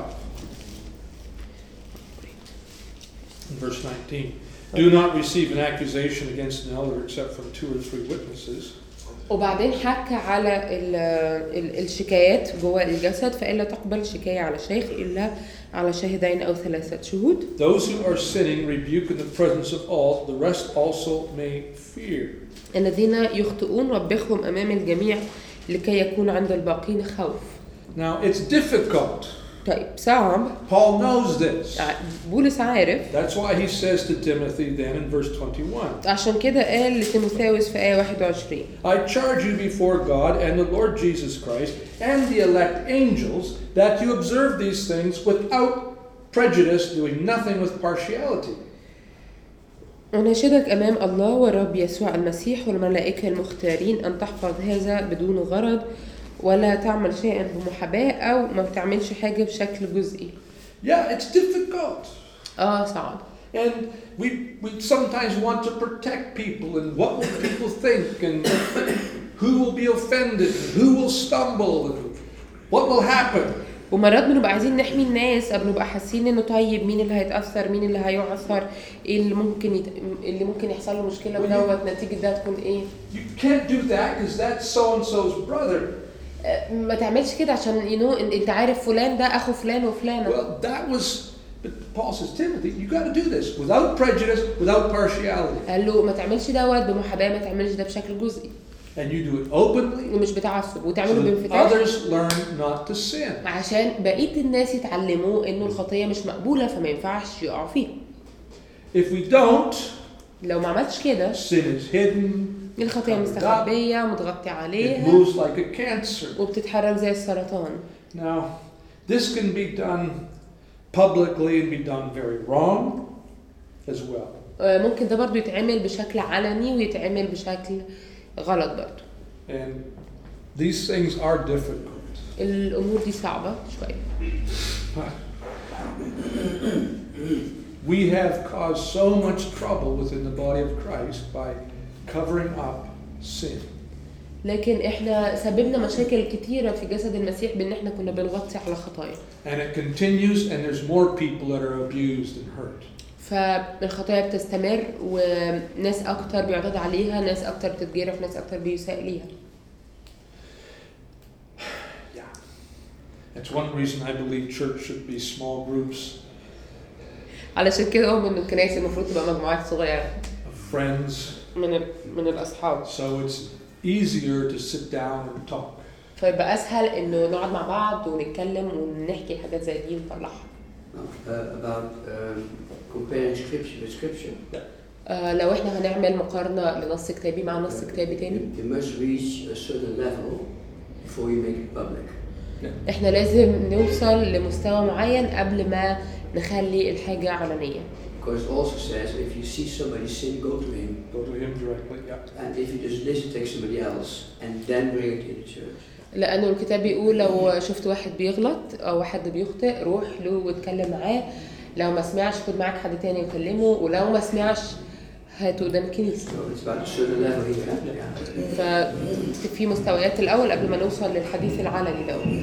In verse 19. Do not receive an accusation against an elder except from 2 or 3 witnesses. وبعدين حكى على الشكايات جوه الجسد، فإلا تقبل شكاية على شيخ إلا على شاهدين أو 3 شهود. Those who are sinning rebuke in the presence of all, the rest also may fear. الذين يخطئون وبخهم أمام الجميع لكي يكون عند الباقين خوف. Now it's difficult. طيب صعب. Paul knows this. بولس عارف. That's why he says to Timothy then in verse 21. عشان كده قال لتيموثاوس في آية 21. I charge you before God and the Lord Jesus Christ and the elect angels that you observe these things without prejudice, doing nothing with partiality. أناشدك أمام الله والرب يسوع المسيح والملائكة المختارين أن تحفظ هذا بدون غرض ولا تعمل شيئا بمحاباة أو ما بتعملش حاجة بشكل جزئي. Yeah, it's difficult. صعب. And we sometimes want to protect people and what will people think and who will be offended and who will stumble and what will happen. ومرات بنبقى عايزين نحمي الناس، أو بنبقى حاسين إنه طيب مين اللي هيتأثر، مين اللي هيعثر، إيه اللي ممكن يحصل له مشكلة ودوت نتيجة ده تكون إيه. You can't do that because that's so and so's brother. ما تعملش كده عشان أنت عارف فلان ده أخو فلان وفلانة. Well, that was Paul says, Timothy, you got to do this without prejudice, without partiality. قال له ما تعملش دوت بمحاباة، ما تعملش ده بشكل جزئي. And you do it openly. ومش بتعصب، وتعمله so بانفتاح. Others learn not to sin. عشان بقية الناس يتعلموا إنه الخطية مش مقبولة فما ينفعش يقعوا فيها. If we don't, لو ما عملتش كده sin is hidden. الخطية مستخبية متغطي عليها. It moves like a cancer. وبتتحرك زي السرطان. Now, this can be done publicly and be done very wrong as well. ممكن ده برضو يتعمل بشكل علني ويتعمل بشكل غلط برضو. And these things are difficult. الأمور دي صعبة شوية. We have caused so much trouble within the body of Christ by covering up sin. لكن احنا سببنا مشاكل كتيرة في جسد المسيح بان احنا كنا بنغطي على خطايا. And it continues and there's more people that are abused and hurt. فالخطايا بتستمر وناس اكتر بيعتاد عليها، ناس اكتر بتتجرح، ناس اكتر بيساء ليها. Yeah. That's one reason I believe church should be small groups. علشان كده أؤمن إن الكنائس المفروض تبقى مجموعات صغيرة. Of friends. من الأصحاب. So it's easier to sit down and talk. فيبقى أسهل إنه نقعد مع بعض ونتكلم ونحكي حاجات زي دي ونطلعها. About comparing scripture with scripture. لو إحنا هنعمل مقارنة لنص كتابي مع نص كتابي تاني. You must reach a certain level before you make it public. إحنا لازم نوصل لمستوى معين قبل ما نخلي الحاجة علنية. Because it also says if you see somebody sin, go to him. Go to him directly. Yeah. And if you just listen, take somebody else and then bring it in the church. لأنه الكتاب بيقول لو شفت واحد بيغلط أو حد بيخطئ روح له واتكلم معاه، لو ما سمعش خد معاك حد تاني يكلمه، ولو ما سمعش هاته قدام الكنيسة. ففي مستويات الأول قبل ما نوصل للحديث العلني الأول.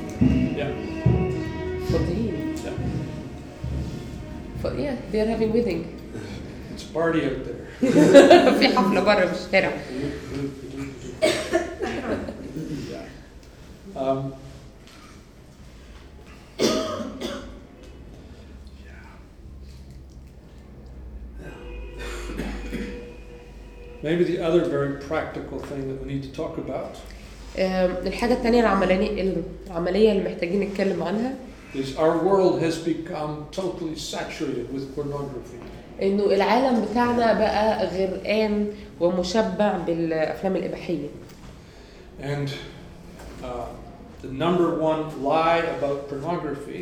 فاضيين. Yeah, they're having wedding. It's a party out there. في حفلة برا في الشارع. Maybe the other very practical thing that we need to talk about. الحاجة التانية العملية اللي محتاجين نتكلم عنها. Is our world has become totally saturated with pornography. إنه العالم بتاعنا بقى غرقان ومشبع بالأفلام الإباحية. And the number one lie about pornography.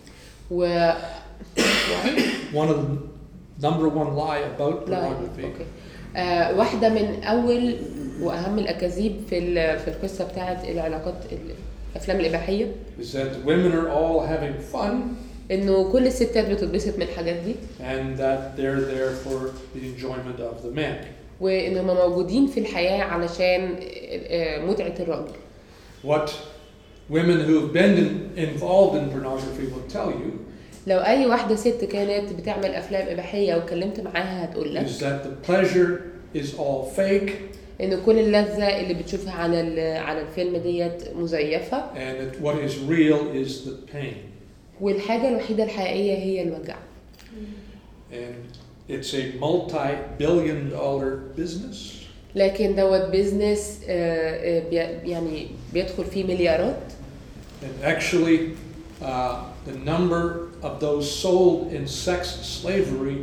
One of the number one lie about pornography. واحدة من أول وأهم الأكاذيب في القصة بتاعت العلاقات الأفلام الإباحية. Is that women are all having fun. إنه كل الستات بتتبسط من الحاجات دي. And that they're there for the enjoyment of the men. وإنهم موجودين في الحياة علشان متعة الرجل. What women who have been involved in pornography will tell you. لو أي واحدة ست كانت بتعمل أفلام إباحية وكلمت معاها هتقول لك. Is that the pleasure is all fake, ان كل اللذة اللي بتشوفها على الفيلم ديت مزيفة. and that what is real is the pain. والحاجة الوحيدة الحقيقية هي الوجع. And it's a multi-billion-dollar business. لكن دوت بيزنس يعني بيدخل فيه مليارات. And actually, the number of those sold in sex slavery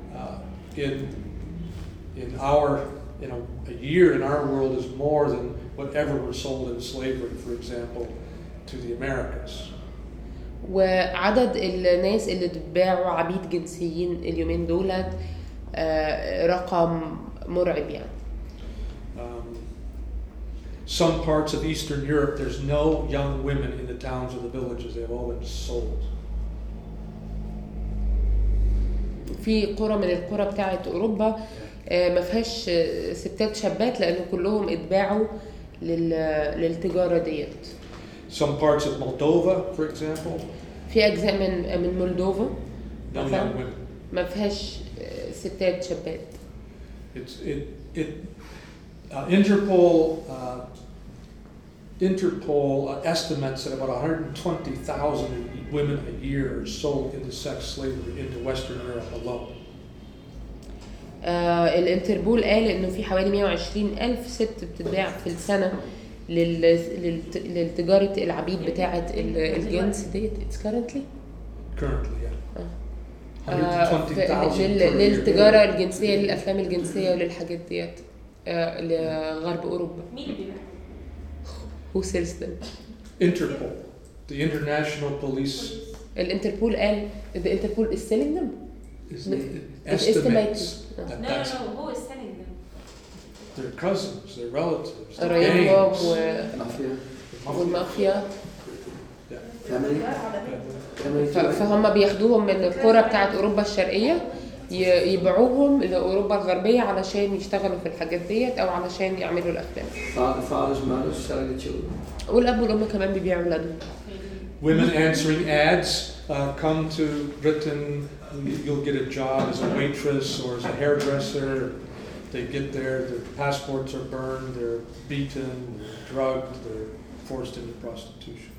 in a year in our world is more than whatever were sold in slavery, for example, to the Americas. وعدد الناس اللي اتباعوا عبيد جنسيين اليومين دولت رقم مرعب يعني. Some parts of Eastern Europe, there's no young women in the towns or the villages. They've all been sold. في قرى من القرى بتاعة أوروبا ما فيهاش ستات شابات لأنه كلهم اتباعوا للتجارة ديت. Some parts of Moldova, for example, في أجزاء من مولدوفا no young women. ما فيهاش ستات شابات. Interpol estimates that about 120,000 women a year are sold into sex slavery into Western Europe alone. الانتربول قال انه في حوالي 120,000 ست بتتباع في السنة للتجارة العبيد بتاعة الجنس ديت. It's currently yeah. 120,000 للتجارة الجنسية للأفلام الجنسية وللحاجات ديت لغرب أوروبا. مين بيبيع؟ Who sells them? Interpol, the international police. الانتربول قال the Interpol is selling them. Estimates that No, who is selling them? Their cousins, their relatives, their قرايبهم Mafia. والمافيا. Family. فهم بياخدوهم من القرى بتاعت أوروبا الشرقية يبيعوهم لأوروبا الغربية علشان يشتغلوا في الحاجات ديت أو علشان يعملوا الأفلام. Fathers, mothers selling the children. والأب والأم كمان بيبيعوا أولادهم. Women answering ads come to Britain. You'll get a job as a waitress or as a hairdresser. They get there, their passports are burned, they're beaten, they're drugged, they're forced into prostitution.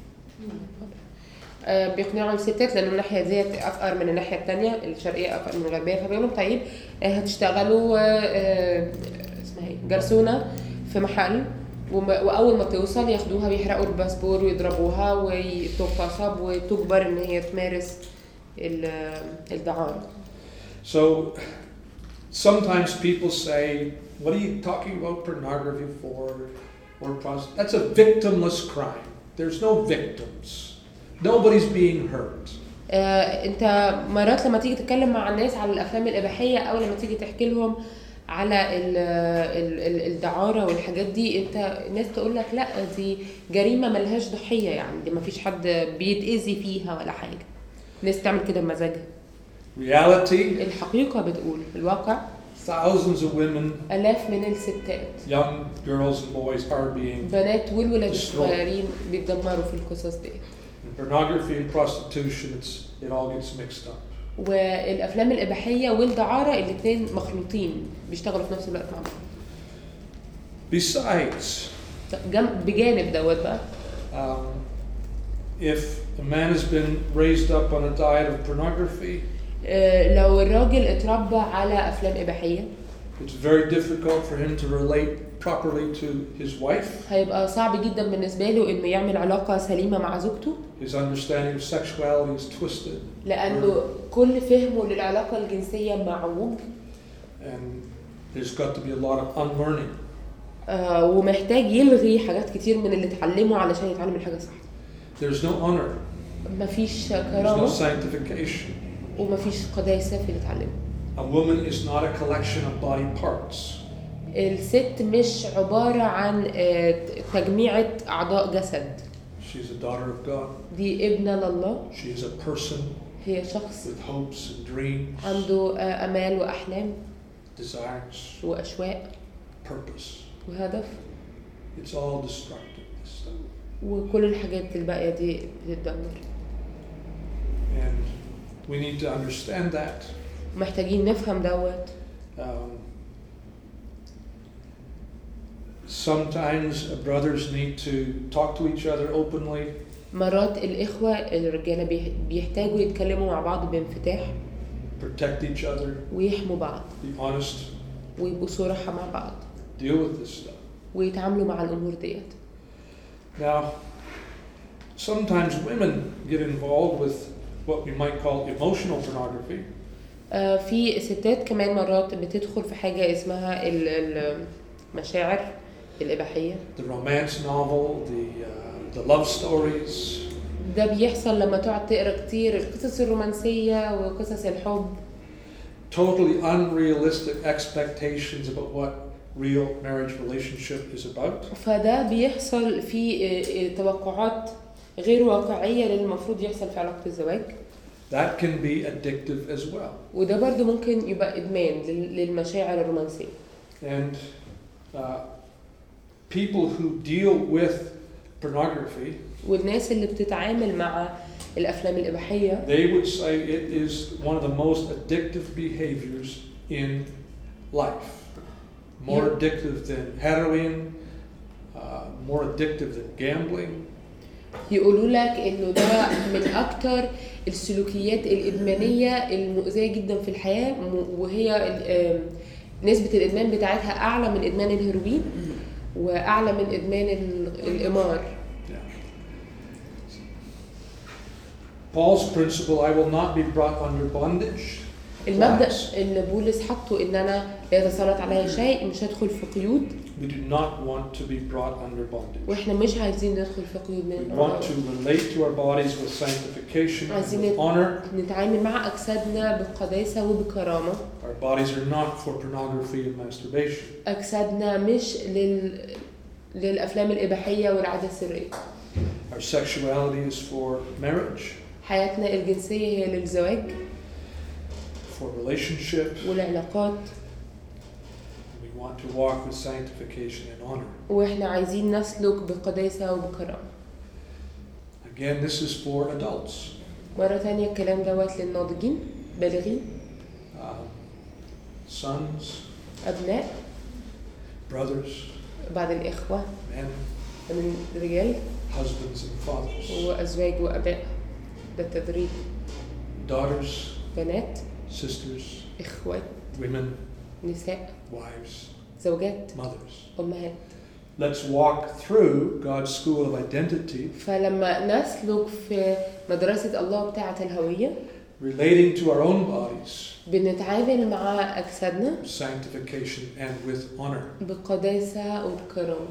بيقنعوا الستات لأنه الناحية ديت أفقر من الناحية التانية الشرقية أفقر من الغربية فبيقولوا طيب هتشتغلوا اسمها جرسونة في محل وأول ما توصل ياخدوها بيحرقوا الباسبور ويضربوها وتغتصب وتجبر إن هي تمارس الدعارة. So sometimes people say, what are you talking about pornography for? Or that's a victimless crime. There's no victims. Nobody's being hurt. انت مرات لما تيجي تتكلم مع الناس على الافلام الاباحيه او لما تيجي تحكي لهم على الدعاره والحاجات دي الناس تقول لك لا دي جريمه ملهاش ضحيه يعني دي ما فيش حد بيتاذي فيها ولا حاجه. الناس تعمل كده بمزاجها. Reality. الحقيقه بتقول الواقع thousands of women, آلاف من الستات, young girls and boys are being بنات والولاد الصغيرين بيتدمروا في القصص دي. Pornography and prostitution, it all gets mixed up. والافلام الاباحيه والدعاره الاثنين مخلوطين بيشتغلوا في نفس الوقت مع بعض. Besides, بجانب دوت بقى, if a man has been raised up on a diet of pornography, لو الراجل اتربى على افلام اباحيه, it's very difficult for him to relate properly to his wife. هيبقى صعب جدا بالنسبه له انه يعمل علاقه سليمه مع زوجته. His understanding of sexuality is twisted. لانه كل فهمه للعلاقه الجنسيه معوج. And there's got to be a lot of unlearning. ومحتاج يلغي حاجات كتير من اللي اتعلمه علشان يتعلم الحاجه صح. There's no honor. مفيش There's كرامه. no sanctification. ومفيش قداسه في اللي اتعلمه. A woman is not a collection of body parts. الست مش عبارة عن تجميعة أعضاء جسد. She's a daughter of God. دي ابنة لله. She is a person. هي شخص with hopes and dreams. عنده أمال وأحلام. Desires. وأشواق. Purpose. وهدف. It's all destructive. This stuff. وكل الحاجات الباقية دي بتدمر. And we need to understand that. محتاجين نفهم دوت. Sometimes brothers need to talk to each other openly. مرات الإخوة الرجالة بيحتاجوا يتكلموا مع بعض بانفتاح. Protect each other. ويحموا بعض. Be honest. ويبقوا صراحة مع بعض. Deal with this stuff. ويتعاملوا مع الأمور ديت. Now, sometimes women get involved with what we might call emotional pornography. في ستات كمان مرات بتدخل في حاجة اسمها المشاعر الإباحية. The romance novel, the love stories. ده بيحصل لما تقعد تقرا كتير القصص الرومانسية وقصص الحب. Totally unrealistic expectations about what real marriage relationship is about. فده بيحصل في توقعات غير واقعية للمفروض يحصل في علاقة الزواج. That can be addictive as well. وده برضو ممكن يبقى إدمان للمشاعر الرومانسية. And people who deal with pornography, والناس اللي بتتعامل مع الأفلام الإباحية, they would say it is one of the most addictive behaviors in life. More addictive than heroin, more addictive than gambling. يقولوا لك إنه ده من أكتر السلوكيات الإدمانية المؤذية جدا في الحياة, وهي نسبة الإدمان بتاعتها أعلى من إدمان الهيروين وأعلى من إدمان القمار. Paul's principle, I will not be brought under bondage. المبدأ اللي بولس حطه إن أنا لا يتسلط عليا شيء, مش هدخل في قيود. We do not want to be brought under bondage. وإحنا مش عايزين ندخل في قيود من We want to relate to our bodies with sanctification and with honor. نتعامل مع أجسادنا بقداسة وبكرامة. Our bodies are not for pornography and masturbation. أجسادنا مش للأفلام الإباحية والعادة السرية. Our sexuality is for marriage. حياتنا الجنسية هي للزواج. For relationship. والعلاقات. We want to walk with sanctification and honor. وإحنا عايزين نسلك بقداسة وبكرامة. Again, this is for adults. مرة تانية الكلام دوت للناضجين بالغين. Sons. أبناء. Brothers. بعد الإخوة. Men. من الرجال. Husbands and fathers. وأزواج وأباء. ده التدريب. Daughters. بنات. Sisters. إخوات. Women. نساء. Wives. زوجات. Mothers. أمهات. Let's walk through God's school of identity. فلما نسلك في مدرسة الله بتاعة الهوية, relating to our own bodies, بنتعامل مع أجسادنا, sanctification and with honor. بقداسة وبكرامة.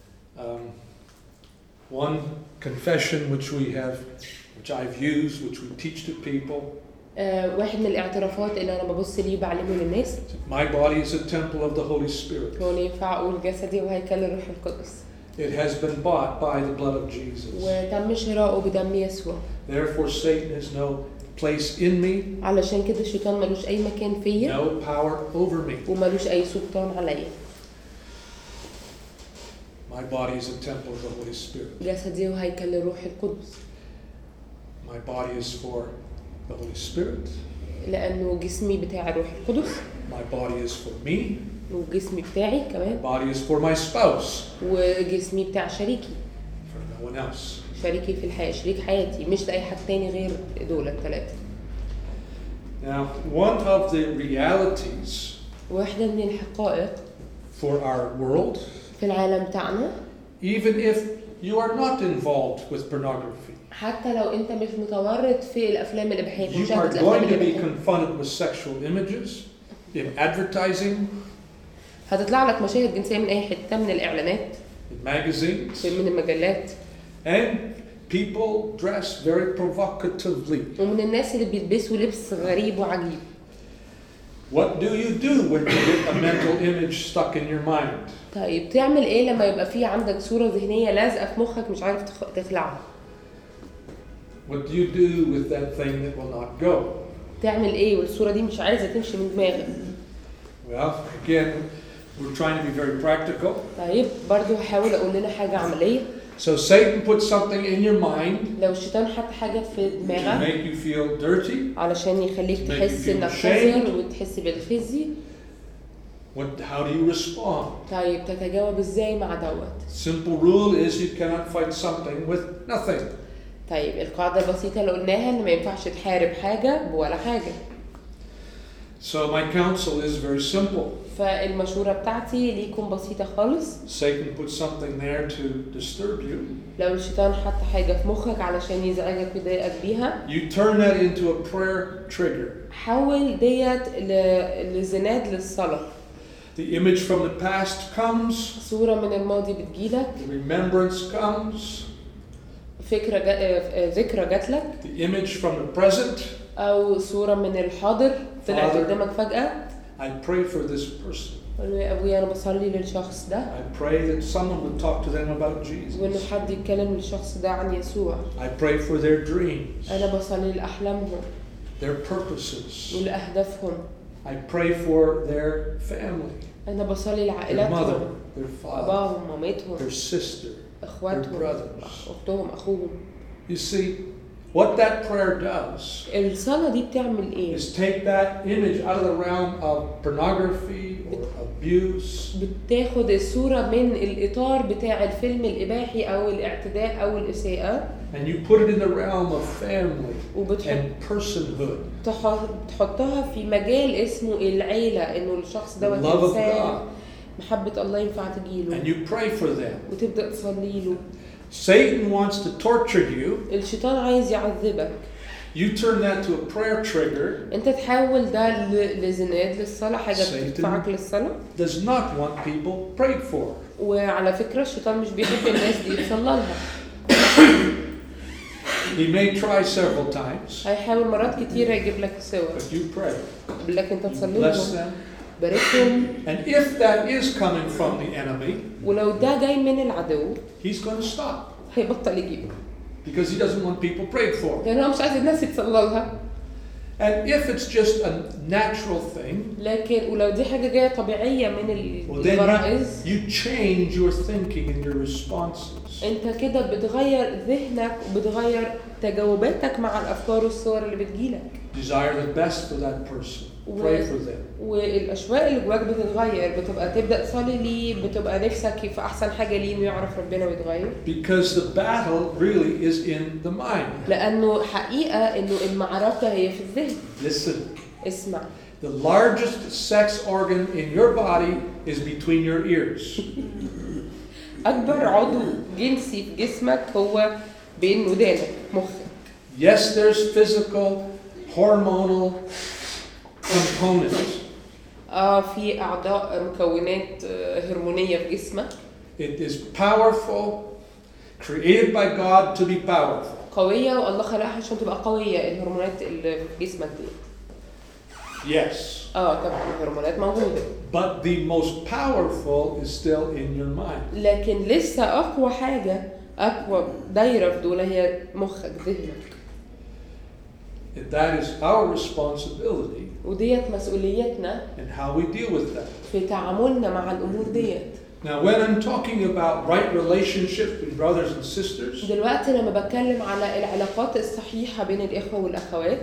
One confession which I've used, which we teach to people. واحد من الاعترافات اللي أنا ببص ليه بعلمه للناس. My body is a temple of the Holy Spirit. هو ينفع أقول جسدي وهيكل الروح القدس. It has been bought by the blood of Jesus. وتم شراؤه بدم يسوع. Therefore, Satan has no place in me. علشان كده الشيطان ملوش أي مكان فيا. No power over me. وملوش أي سلطان عليا. My body is a temple of the Holy Spirit. جسدي وهيكل الروح القدس. My body is for the Holy Spirit. لأنه جسمي بتاع الروح القدس. My body is for me. وجسمي بتاعي كمان. My body is for my spouse. وجسمي بتاع شريكي. For no one else. شريكي في الحياة, شريك حياتي, مش لأي حد تاني غير دول الثلاثة. Now, one of the realities واحدة من الحقائق for our world, في العالم بتاعنا, even if you are not involved with pornography, حتى لو أنت مش متورط في الأفلام الإباحية, you are going to be confronted with sexual images in advertising, هتطلع لك مشاهد جنسية من أي حتة, من الإعلانات, in magazines, من المجلات, and people dress very provocatively. ومن الناس اللي بيلبسوا لبس غريب وعجيب. What do you do when you get a mental image stuck in your mind? طيب تعمل إيه لما يبقى في عندك صورة ذهنية لازقة في مخك مش عارف تخلعها؟ What do you do with that thing that will not go? تعمل إيه والصورة دي مش عايزة تمشي من دماغك؟ Well, again, we're trying to be very practical. طيب برضو هحاول أقول لنا حاجة عملية. So Satan puts something in your mind لو الشيطان حط حاجة في to دماغك make you feel dirty, علشان يخليك make you تحس feel إنك ashamed. قذر وتحس بالخزي. How do you respond? طيب تتجاوب ازاي مع دوت؟ Simple rule is you cannot fight something with nothing. طيب القاعدة البسيطة اللي قلناها ان ما ينفعش تحارب حاجة بولا حاجة. So my counsel is very simple. فالمشورة بتاعتي ليكم بسيطة خالص. Satan puts something there to disturb you. لو الشيطان حط حاجة في مخك علشان يزعجك ويضايقك بيها. You turn that into a prayer trigger. حول ديت لزناد للصلاة. The image from the past comes. صورة من الماضي بتجيلك. The remembrance comes. ذكرى جاتلك. The image from the present. أو صورة من الحاضر طلعت قدامك فجأة. I pray for this person. يا أبويا أنا بصلي للشخص ده. I pray that someone would talk to them about Jesus. وإنه حد يتكلم للشخص ده عن يسوع. I pray for their dreams. أنا بصلي لأحلامهم. Their purposes. ولأهدافهم. I pray for their family. أنا بصلي Their mother, لعائلاتهم. their father, أباهم مامتهم. their sister, their إخواتهم. brothers. أختهم أخوهم. You see, what that prayer does الصلاة دي بتعمل إيه؟ is take that image out of the realm of pornography or abuse. بتاخد الصورة من الإطار بتاع الفيلم الإباحي أو الاعتداء أو الإساءة. And you put it in the realm of family and personhood. تحطها في مجال اسمه العيلة، إنه الشخص ده إنسان محبة الله ينفع تجيله. And you pray for them. وتبدأ تصلي له. Satan wants to torture you. الشيطان عايز يعذبك. You turn that to a prayer trigger. أنت تحول ده لزناد للصلاة، حاجة بتدفعك للصلاة. Does not want people prayed for. وعلى فكرة الشيطان مش بيحب الناس دي يتصلى لها. He may try several times. هيحاول مرات كتيرة يجيب لك الصور. But you pray. لكن أنت تصلي Bless لهم. them. باركهم. And if that is coming from the enemy, ولو ده جاي من العدو he's going to stop. هيبطل يجيبه. Because he doesn't want people prayed for. لأنه هو مش عايز الناس يتصلى لها. And if it's just a natural thing, لكن ولو دي حاجة جاية طبيعية من الغرائز, you change your thinking and your responses. أنت كده بتغير ذهنك وبتغير تجاوباتك مع الأفكار والصور اللي بتجيلك. Desire the best for that person. Pray for them. والأشواق اللي جواك بتتغير، بتبقى تبدأ تصلي ليه، بتبقى نفسك في أحسن حاجة ليه إنه يعرف ربنا ويتغير. Because the battle really is in the mind. لأنه حقيقة إنه المعركة هي في الذهن. Listen. اسمع. The largest sex organ in your body is between your ears. أكبر عضو جنسي في جسمك هو بين ودانك، مخك. Yes, there's physical, hormonal components. في أعضاء مكونات هرمونية في جسمك. It is powerful, created by God to be powerful. قوية والله خلقها عشان تبقى قوية الهرمونات اللي في جسمك دي. Yes. طبعا الهرمونات موجودة. But the most powerful is still in your mind. لكن لسه أقوى حاجة، أقوى دايرة في دول هي مخك، ذهنك. That is our responsibility. وديت مسؤوليتنا. And how we deal with that. في تعاملنا مع الأمور ديت. Now, when I'm talking about right relationships with brothers and sisters, دلوقتي لما بتكلم على العلاقات الصحيحة بين الإخوة والأخوات.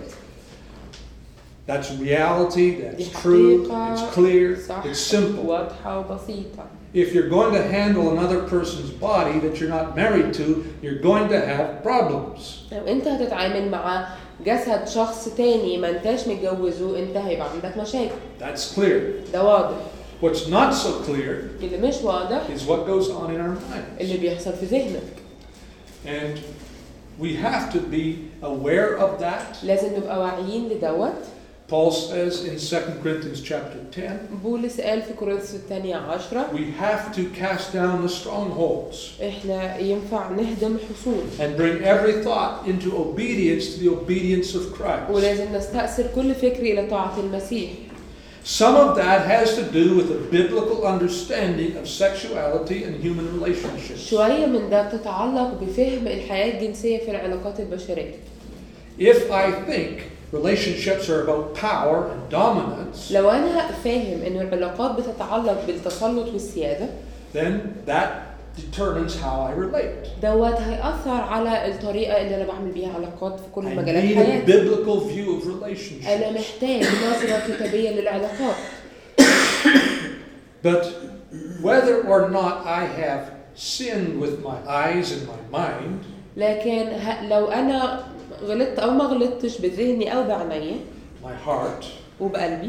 That's reality, that's true, it's clear, it's simple. واضحة وبسيطة. If you're going to handle another person's body that you're not married to, you're going to have problems. لو أنت هتتعامل مع جسد شخص تاني ما أنتاش متجوزه، أنت هيبقى عندك مشاكل. That's clear. ده واضح. What's not so clear اللي مش واضح is what goes on in our minds. اللي بيحصل في ذهنك. And we have to be aware of that. لازم نبقى واعيين لدوت. Paul says in 2 Corinthians chapter 10, بولس قال في كورنثوس الثانية 10 we have to cast down the strongholds احنا ينفع نهدم حصون and bring every thought into obedience to the obedience of Christ. ولازم نستأثر كل فكر إلى طاعة المسيح. Some of that has to do with a biblical understanding of sexuality and human relationships. شوية من ده بتتعلق بفهم الحياة الجنسية في العلاقات البشرية. If I think relationships are about power and dominance, لو أنا فاهم إن العلاقات بتتعلق بالتسلط والسيادة, then that determines how I relate. دوت هيأثر على الطريقة اللي أنا بعمل بيها علاقات في كل I مجالات need a حياتي. biblical view of relationships. أنا محتاج نظرة كتابية للعلاقات. But whether or not I have sinned with my eyes and my mind, لكن لو أنا غلطت أو ما غلطتش بذهني أو بعيني my heart, وبقلبي,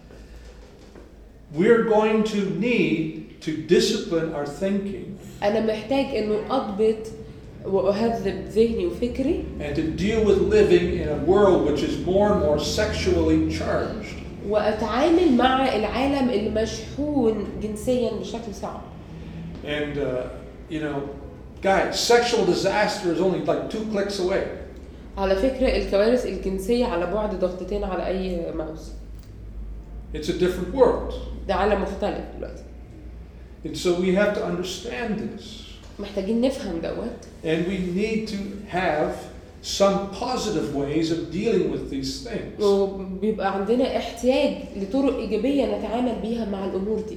we're going to need to discipline our thinking أنا محتاج إنه أضبط وأهذب ذهني وفكري and to deal with living in a world which is more and more sexually charged. وأتعامل مع العالم اللي مشحون جنسيا بشكل صعب. And you know, guys, sexual disaster is only like 2 clicks away. على فكرة الكوارث الجنسية على بعد ضغطتين على أي ماوس. It's a different world. ده عالم مختلف دلوقتي. And so we have to understand this. محتاجين نفهم دوت. And we need to have some positive ways of dealing with these things. وبيبقى عندنا احتياج لطرق إيجابية نتعامل بيها مع الأمور دي.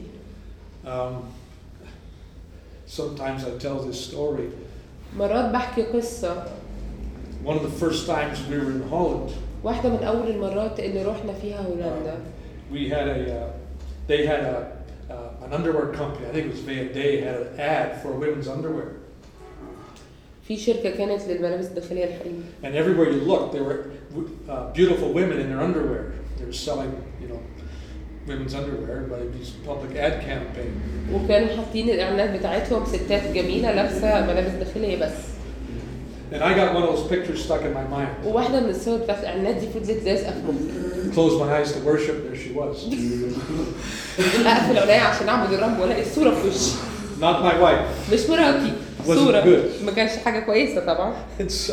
Sometimes I tell this story. مرات بحكي قصة. One of the first times we were in Holland. واحدة من أول المرات اللي رحنا فيها هولندا. We had they had an underwear company. I think it was V&A had an ad for women's underwear. في شركة كانت للملابس الداخلية الحريمية. And everywhere you looked, there were beautiful women in their underwear. They were selling, you know, women's underwear by these public ad campaign. وكانوا حاطين الإعلانات بتاعتهم ستات جميلة لابسة ملابس داخلية بس. And I got one of those pictures stuck in my mind. وواحدة من الصور بتاعت الإعلانات دي فضلت لازقة في مخي. Closed my eyes to worship, there she was. أقفل عينيا عشان أعبد الرب وألاقي الصورة في وشي. Not my wife. مش مراتي. صورة. ما كانش حاجة كويسة طبعا. And so,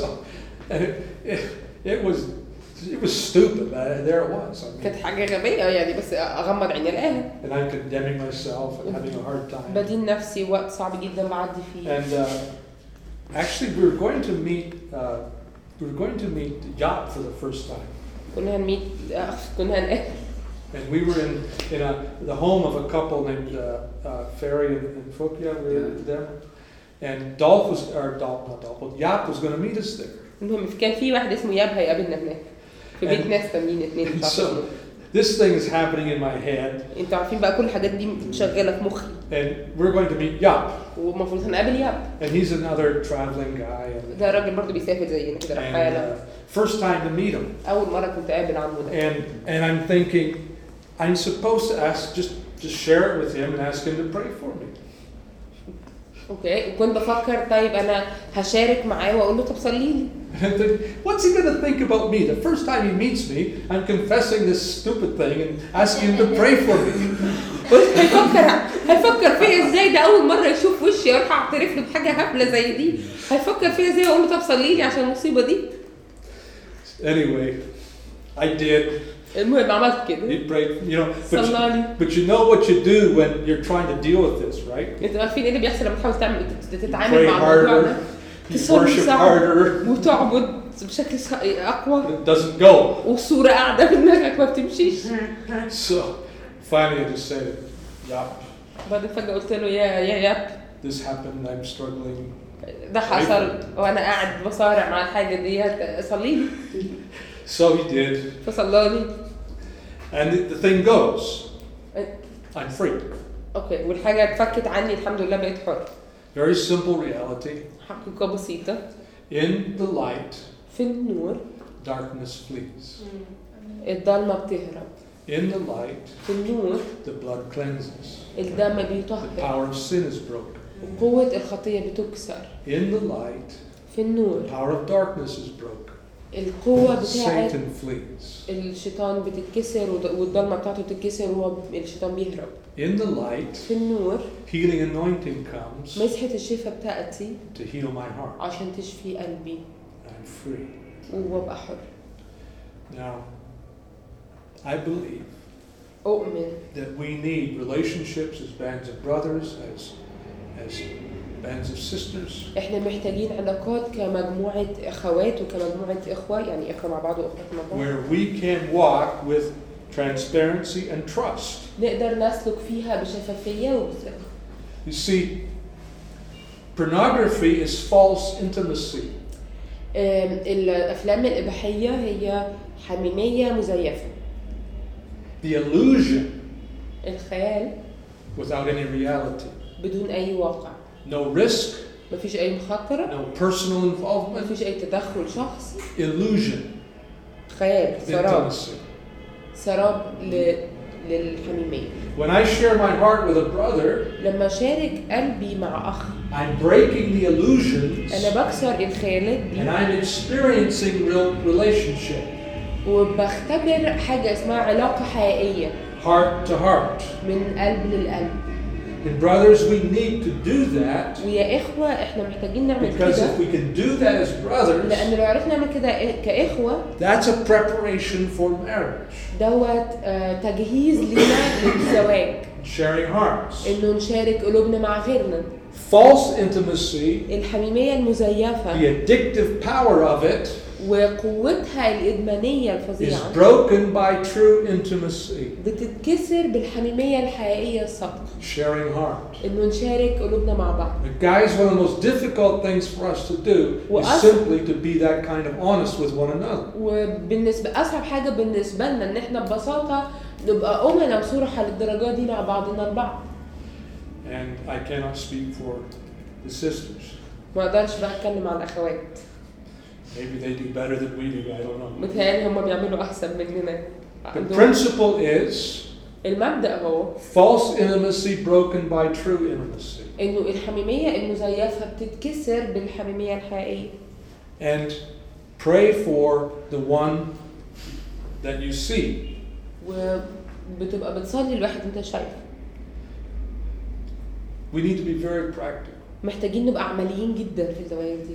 it was stupid. There it was. كانت حاجة غبية يعني بس أغمض عيني ألاقيها. And I'm condemning myself and having a hard time. بدين نفسي وقت صعب جدا بعدي فيه. And actually, we were going to meet Yap for the first time. كنا هنقابل. And we were in the home of a couple named Ferry and Fokia. We were with them. And Yap was going to meet us there. المهم كان في واحد اسمه ياب هيقابلنا هناك في بيت ناس تانيين اتنين. So this thing is happening in my head. انتوا عارفين بقى كل الحاجات دي شغالة في مخي. And we're going to meet Yap. ومفروض هنقابل ياب. And he's another traveling guy. ده راجل برضه بيسافر زينا كده رحالة. First time to meet him. أول مرة كنت أقابل عمو ده. And I'm thinking, I'm supposed to ask, just share it with him and ask him to pray for me. اوكي وكنت بفكر طيب انا هشارك معاه واقول له طب صلي لي. And then, what's he going to think about me? The first time he meets me, I'm confessing this stupid thing and asking him to pray for me. هيفكر فيا ازاي؟ ده اول مره يشوف وشي اروح اعترف له بحاجه هبله زي دي. هيفكر فيا ازاي اقول له طب صلي لي عشان المصيبه دي. Anyway, I did. المهم عملت كده. He prayed, you know. صلالي. But you know what you do when you're trying to deal with this, right? انتوا عارفين ايه اللي بيحصل لما تحاول تتعامل مع الموضوع ده؟ worship harder. وتعبد بشكل اقوى. It doesn't go. والصوره قاعده في دماغك ما بتمشيش. So finally I just said, Yap. بعدين فجاه قلت له يا ياب. This happened. I'm struggling. ده حصل وانا قاعد بصارع مع الحاجه دي صلي لي. So he did. فصلى لي. And the thing goes. I'm free. اوكي والحاجه اتفكت عني الحمد لله بقيت حر. Very simple reality. حقيقه بسيطه. In the light, في النور darkness flees. الضلمه بتهرب. In the light, في النور the blood cleanses. الدم The بيطهر. power of sin is broken. قوه الخطيه بتكسر. In the light, في النور the power of darkness is broken. القوه بتاعت Satan flees. الشيطان بتتكسر والضلمه بتاعته بتتكسر وهو الشيطان بيهرب. In the light, في النور healing anointing comes مسحه الشفاء بتاعتي to heal my heart. عشان تشفي قلبي. I'm free. وابقى حر. Now, I believe أؤمن that we need relationships as bands of brothers, as bands of sisters. احنا محتاجين علاقات كمجموعة اخوات وكمجموعة اخوة يعني اخوة مع بعض واخوات مع بعض. Where we can walk with transparency and trust. نقدر نسلك فيها بشفافية وبثقة. You see, pornography is false intimacy. الافلام الاباحية هي حميمية مزيفة. The illusion الخيال without any reality. بدون أي واقع. No risk, مفيش أي مخاطرة. no personal involvement, مفيش أي تدخل شخصي. illusion, خيال، سراب. intimacy. سراب للحميمية. When I share my heart with a brother, لما شارك قلبي مع أخ I'm breaking the illusions أنا بكسر الخيالات and دي I'm experiencing real relationship, وبختبر حاجة اسمها علاقة حقيقية heart to heart. من قلب للقلب. And brothers, we need to do that ويا إخوة إحنا محتاجين نعمل because كده if we can do that as brothers, لأن لو عرفنا نعمل كده كإخوة that's a preparation for marriage, دوت تجهيز لينا للزواج. sharing hearts. إنه نشارك قلوبنا مع غيرنا. False intimacy, الحميمية المزيفة the addictive power of it, وقوتها الإدمانية is الفظيعة broken by true intimacy, بتتكسر بالحميمية الحقيقية الصادقة. sharing heart. إنه نشارك قلوبنا مع بعض. But guys, one of the most difficult things for us to do is simply to be that kind of honest with one another. وبالنسبة أصعب حاجة بالنسبة لنا إن إحنا ببساطة نبقى أمنا وصراحة للدرجة دي مع بعضنا البعض. And I cannot speak for the sisters. ما أقدرش بقى أتكلم عن الأخوات. Maybe they do better than we do, I don't know. متهيألي هم بيعملوا أحسن مننا. The principle is المبدأ هو false intimacy broken by true intimacy. إنه الحميمية المزيفة بتتكسر بالحميمية الحقيقية. And pray for the one that you see. وبتبقى بتصلي الواحد أنت شايفه. We need to be very practical. محتاجين نبقى عمليين جدا في الزواج دي.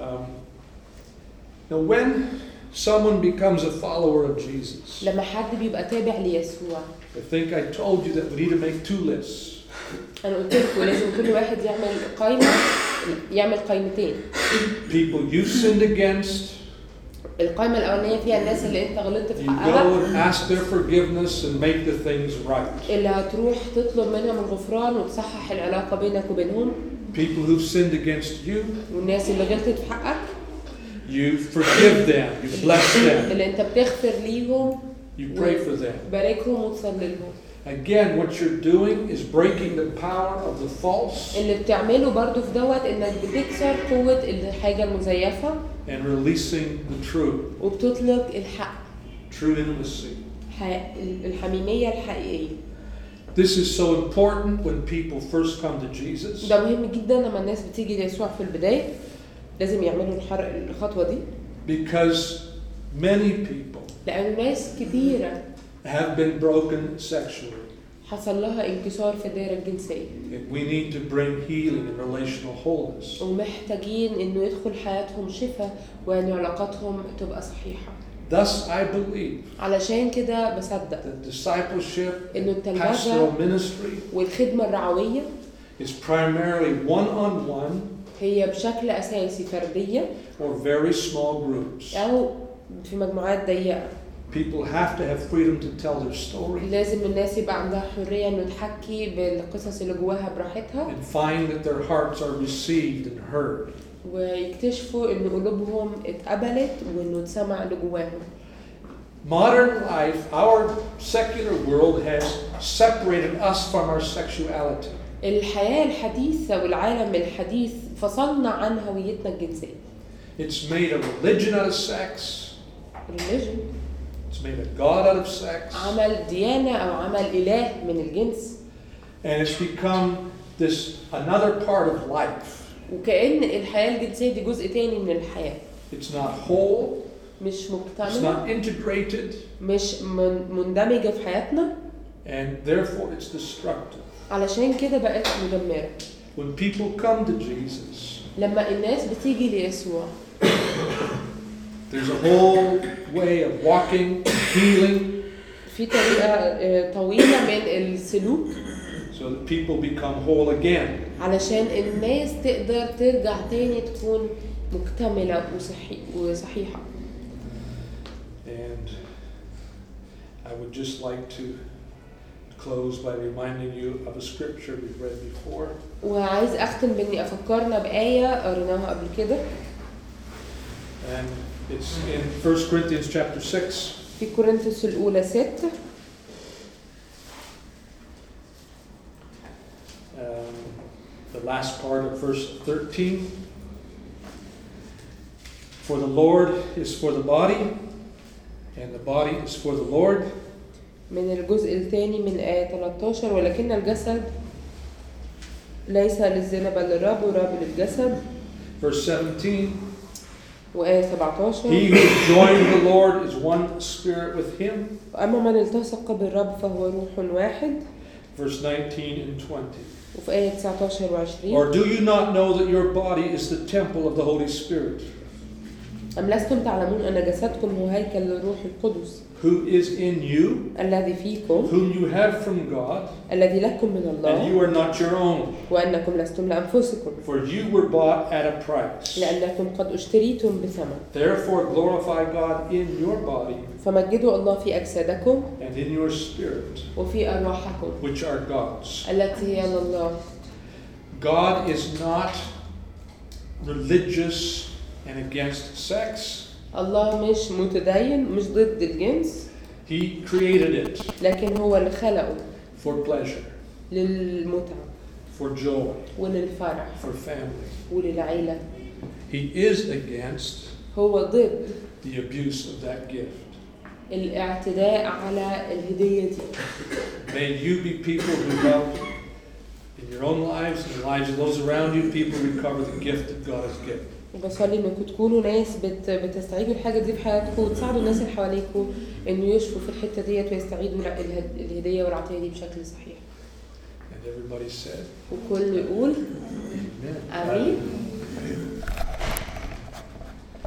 Now when someone becomes a follower of Jesus, لما حد بيبقى تابع ليسوع. I think I told you that we need to make 2 lists. أنا قلت لكم لازم كل واحد يعمل قائمتين. People you sinned against. القائمة الأولانية فيها الناس اللي أنت غلطت في You حقها. go and ask their forgiveness and make the things right. اللي هتروح تطلب منهم الغفران وتصحح العلاقة بينك وبينهم. People who've sinned against you. والناس اللي غلطت في حقك. You forgive them. You bless them. اللي أنت بتغفر ليهم. You pray for them. باركهم وتصلي لهم. Again, what you're doing is breaking the power of the false. اللي بتعمله برضو في دوت إنك بتكسر قوة الحاجة المزيفة. And releasing the true. وبتطلق الحق. True intimacy. الحميمية الحقيقية. This is so important when people first come to Jesus. ده مهم جدا لما الناس بتيجي ليسوع في البداية. لازم يعملوا الخطوة دي. Because many people لأن ناس كثيرة have been broken sexually. حصل لها انكسار في الدائرة الجنسية. And we need to bring healing and relational wholeness. ومحتاجين إنه يدخل حياتهم شفاء وإن علاقاتهم تبقى صحيحة. Thus, I believe علشان كده بصدق that discipleship, إنه pastoral التلمذة ministry والخدمة الرعوية is primarily one-on-one هي بشكل أساسي فردية or very small groups. أو في مجموعات ضيقة. People have to have freedom to tell their story لازم الناس يبقى عندها حرية إنه تحكي بالقصص اللي جواها براحتها. and find that their hearts are received and heard. ويكتشفوا إن قلوبهم اتقبلت وإنه اتسمع اللي جواهم. Modern life, our secular world has separated us from our sexuality. الحياة الحديثة والعالم الحديث فصلنا عن هويتنا الجنسية. It's made a religion out of sex. Religion. It's made a God out of sex. عمل ديانة أو عمل إله من الجنس. And it's become this another part of life. وكأن الحياة الجنسية دي جزء تاني من الحياة. It's not whole. مش It's مكتملة. not integrated. مش مندمجة في حياتنا. And therefore it's destructive. علشان كده بقت مدمرة. When people come to Jesus, لما الناس بتيجي ليسوع. there's a whole way of walking, healing. في طريقة طويلة من السلوك. So that people become whole again. علشان الناس تقدر ترجع تاني تكون مكتملة وصحيحة. And I would just like to close by reminding you of a scripture we've read before. وعايز أختم بإني أفكرنا بآية قريناها قبل كده. And it's in 1 Corinthians chapter 6. في كورنثوس الأولى 6. the last part of verse 13. For the Lord is for the body, and the body is for the Lord. من الجزء الثاني من آية 13 ولكن الجسد ليس للزنا بل للرب والرب للجسد. Verse 17. وآية 17 He who joined the Lord is one spirit with him. وأما من التصق بالرب فهو روح واحد. Verse 19 and 20. وفي آية 19 و20 Or do you not know that your body is the temple of the Holy Spirit, أم لستم تعلمون أن جسدكم هو هيكل للروح القدس who is in you, الذي فيكم whom you have from God, الذي لكم من and الله you are not your own? وأنكم لستم لأنفسكم For you were bought at a price. لأنكم قد اشتريتم بثمن. Therefore glorify God in your body فمجدوا الله في أجسادكم and in your spirit, وفي أرواحكم which are God's. التي هي لله. God is not religious and against sex. الله مش متدين، مش ضد الجنس، He created it لكن هو اللي خلقه for pleasure, للمتعة for joy, وللفرح for family. وللعيلة. He is against هو ضد the abuse of that gift. الاعتداء على الهدية دي. May you be people who help in your own lives and the lives of those around you, people recover the gift that God has given. وبصلي انكم تكونوا ناس بتستعيدوا الحاجة دي في حياتكم وتساعدوا الناس اللي حواليكم انه يشفوا في الحتة ديت ويستعيدوا الهدية والعطية دي بشكل صحيح. And everybody said, وكل يقول Amen. آمين.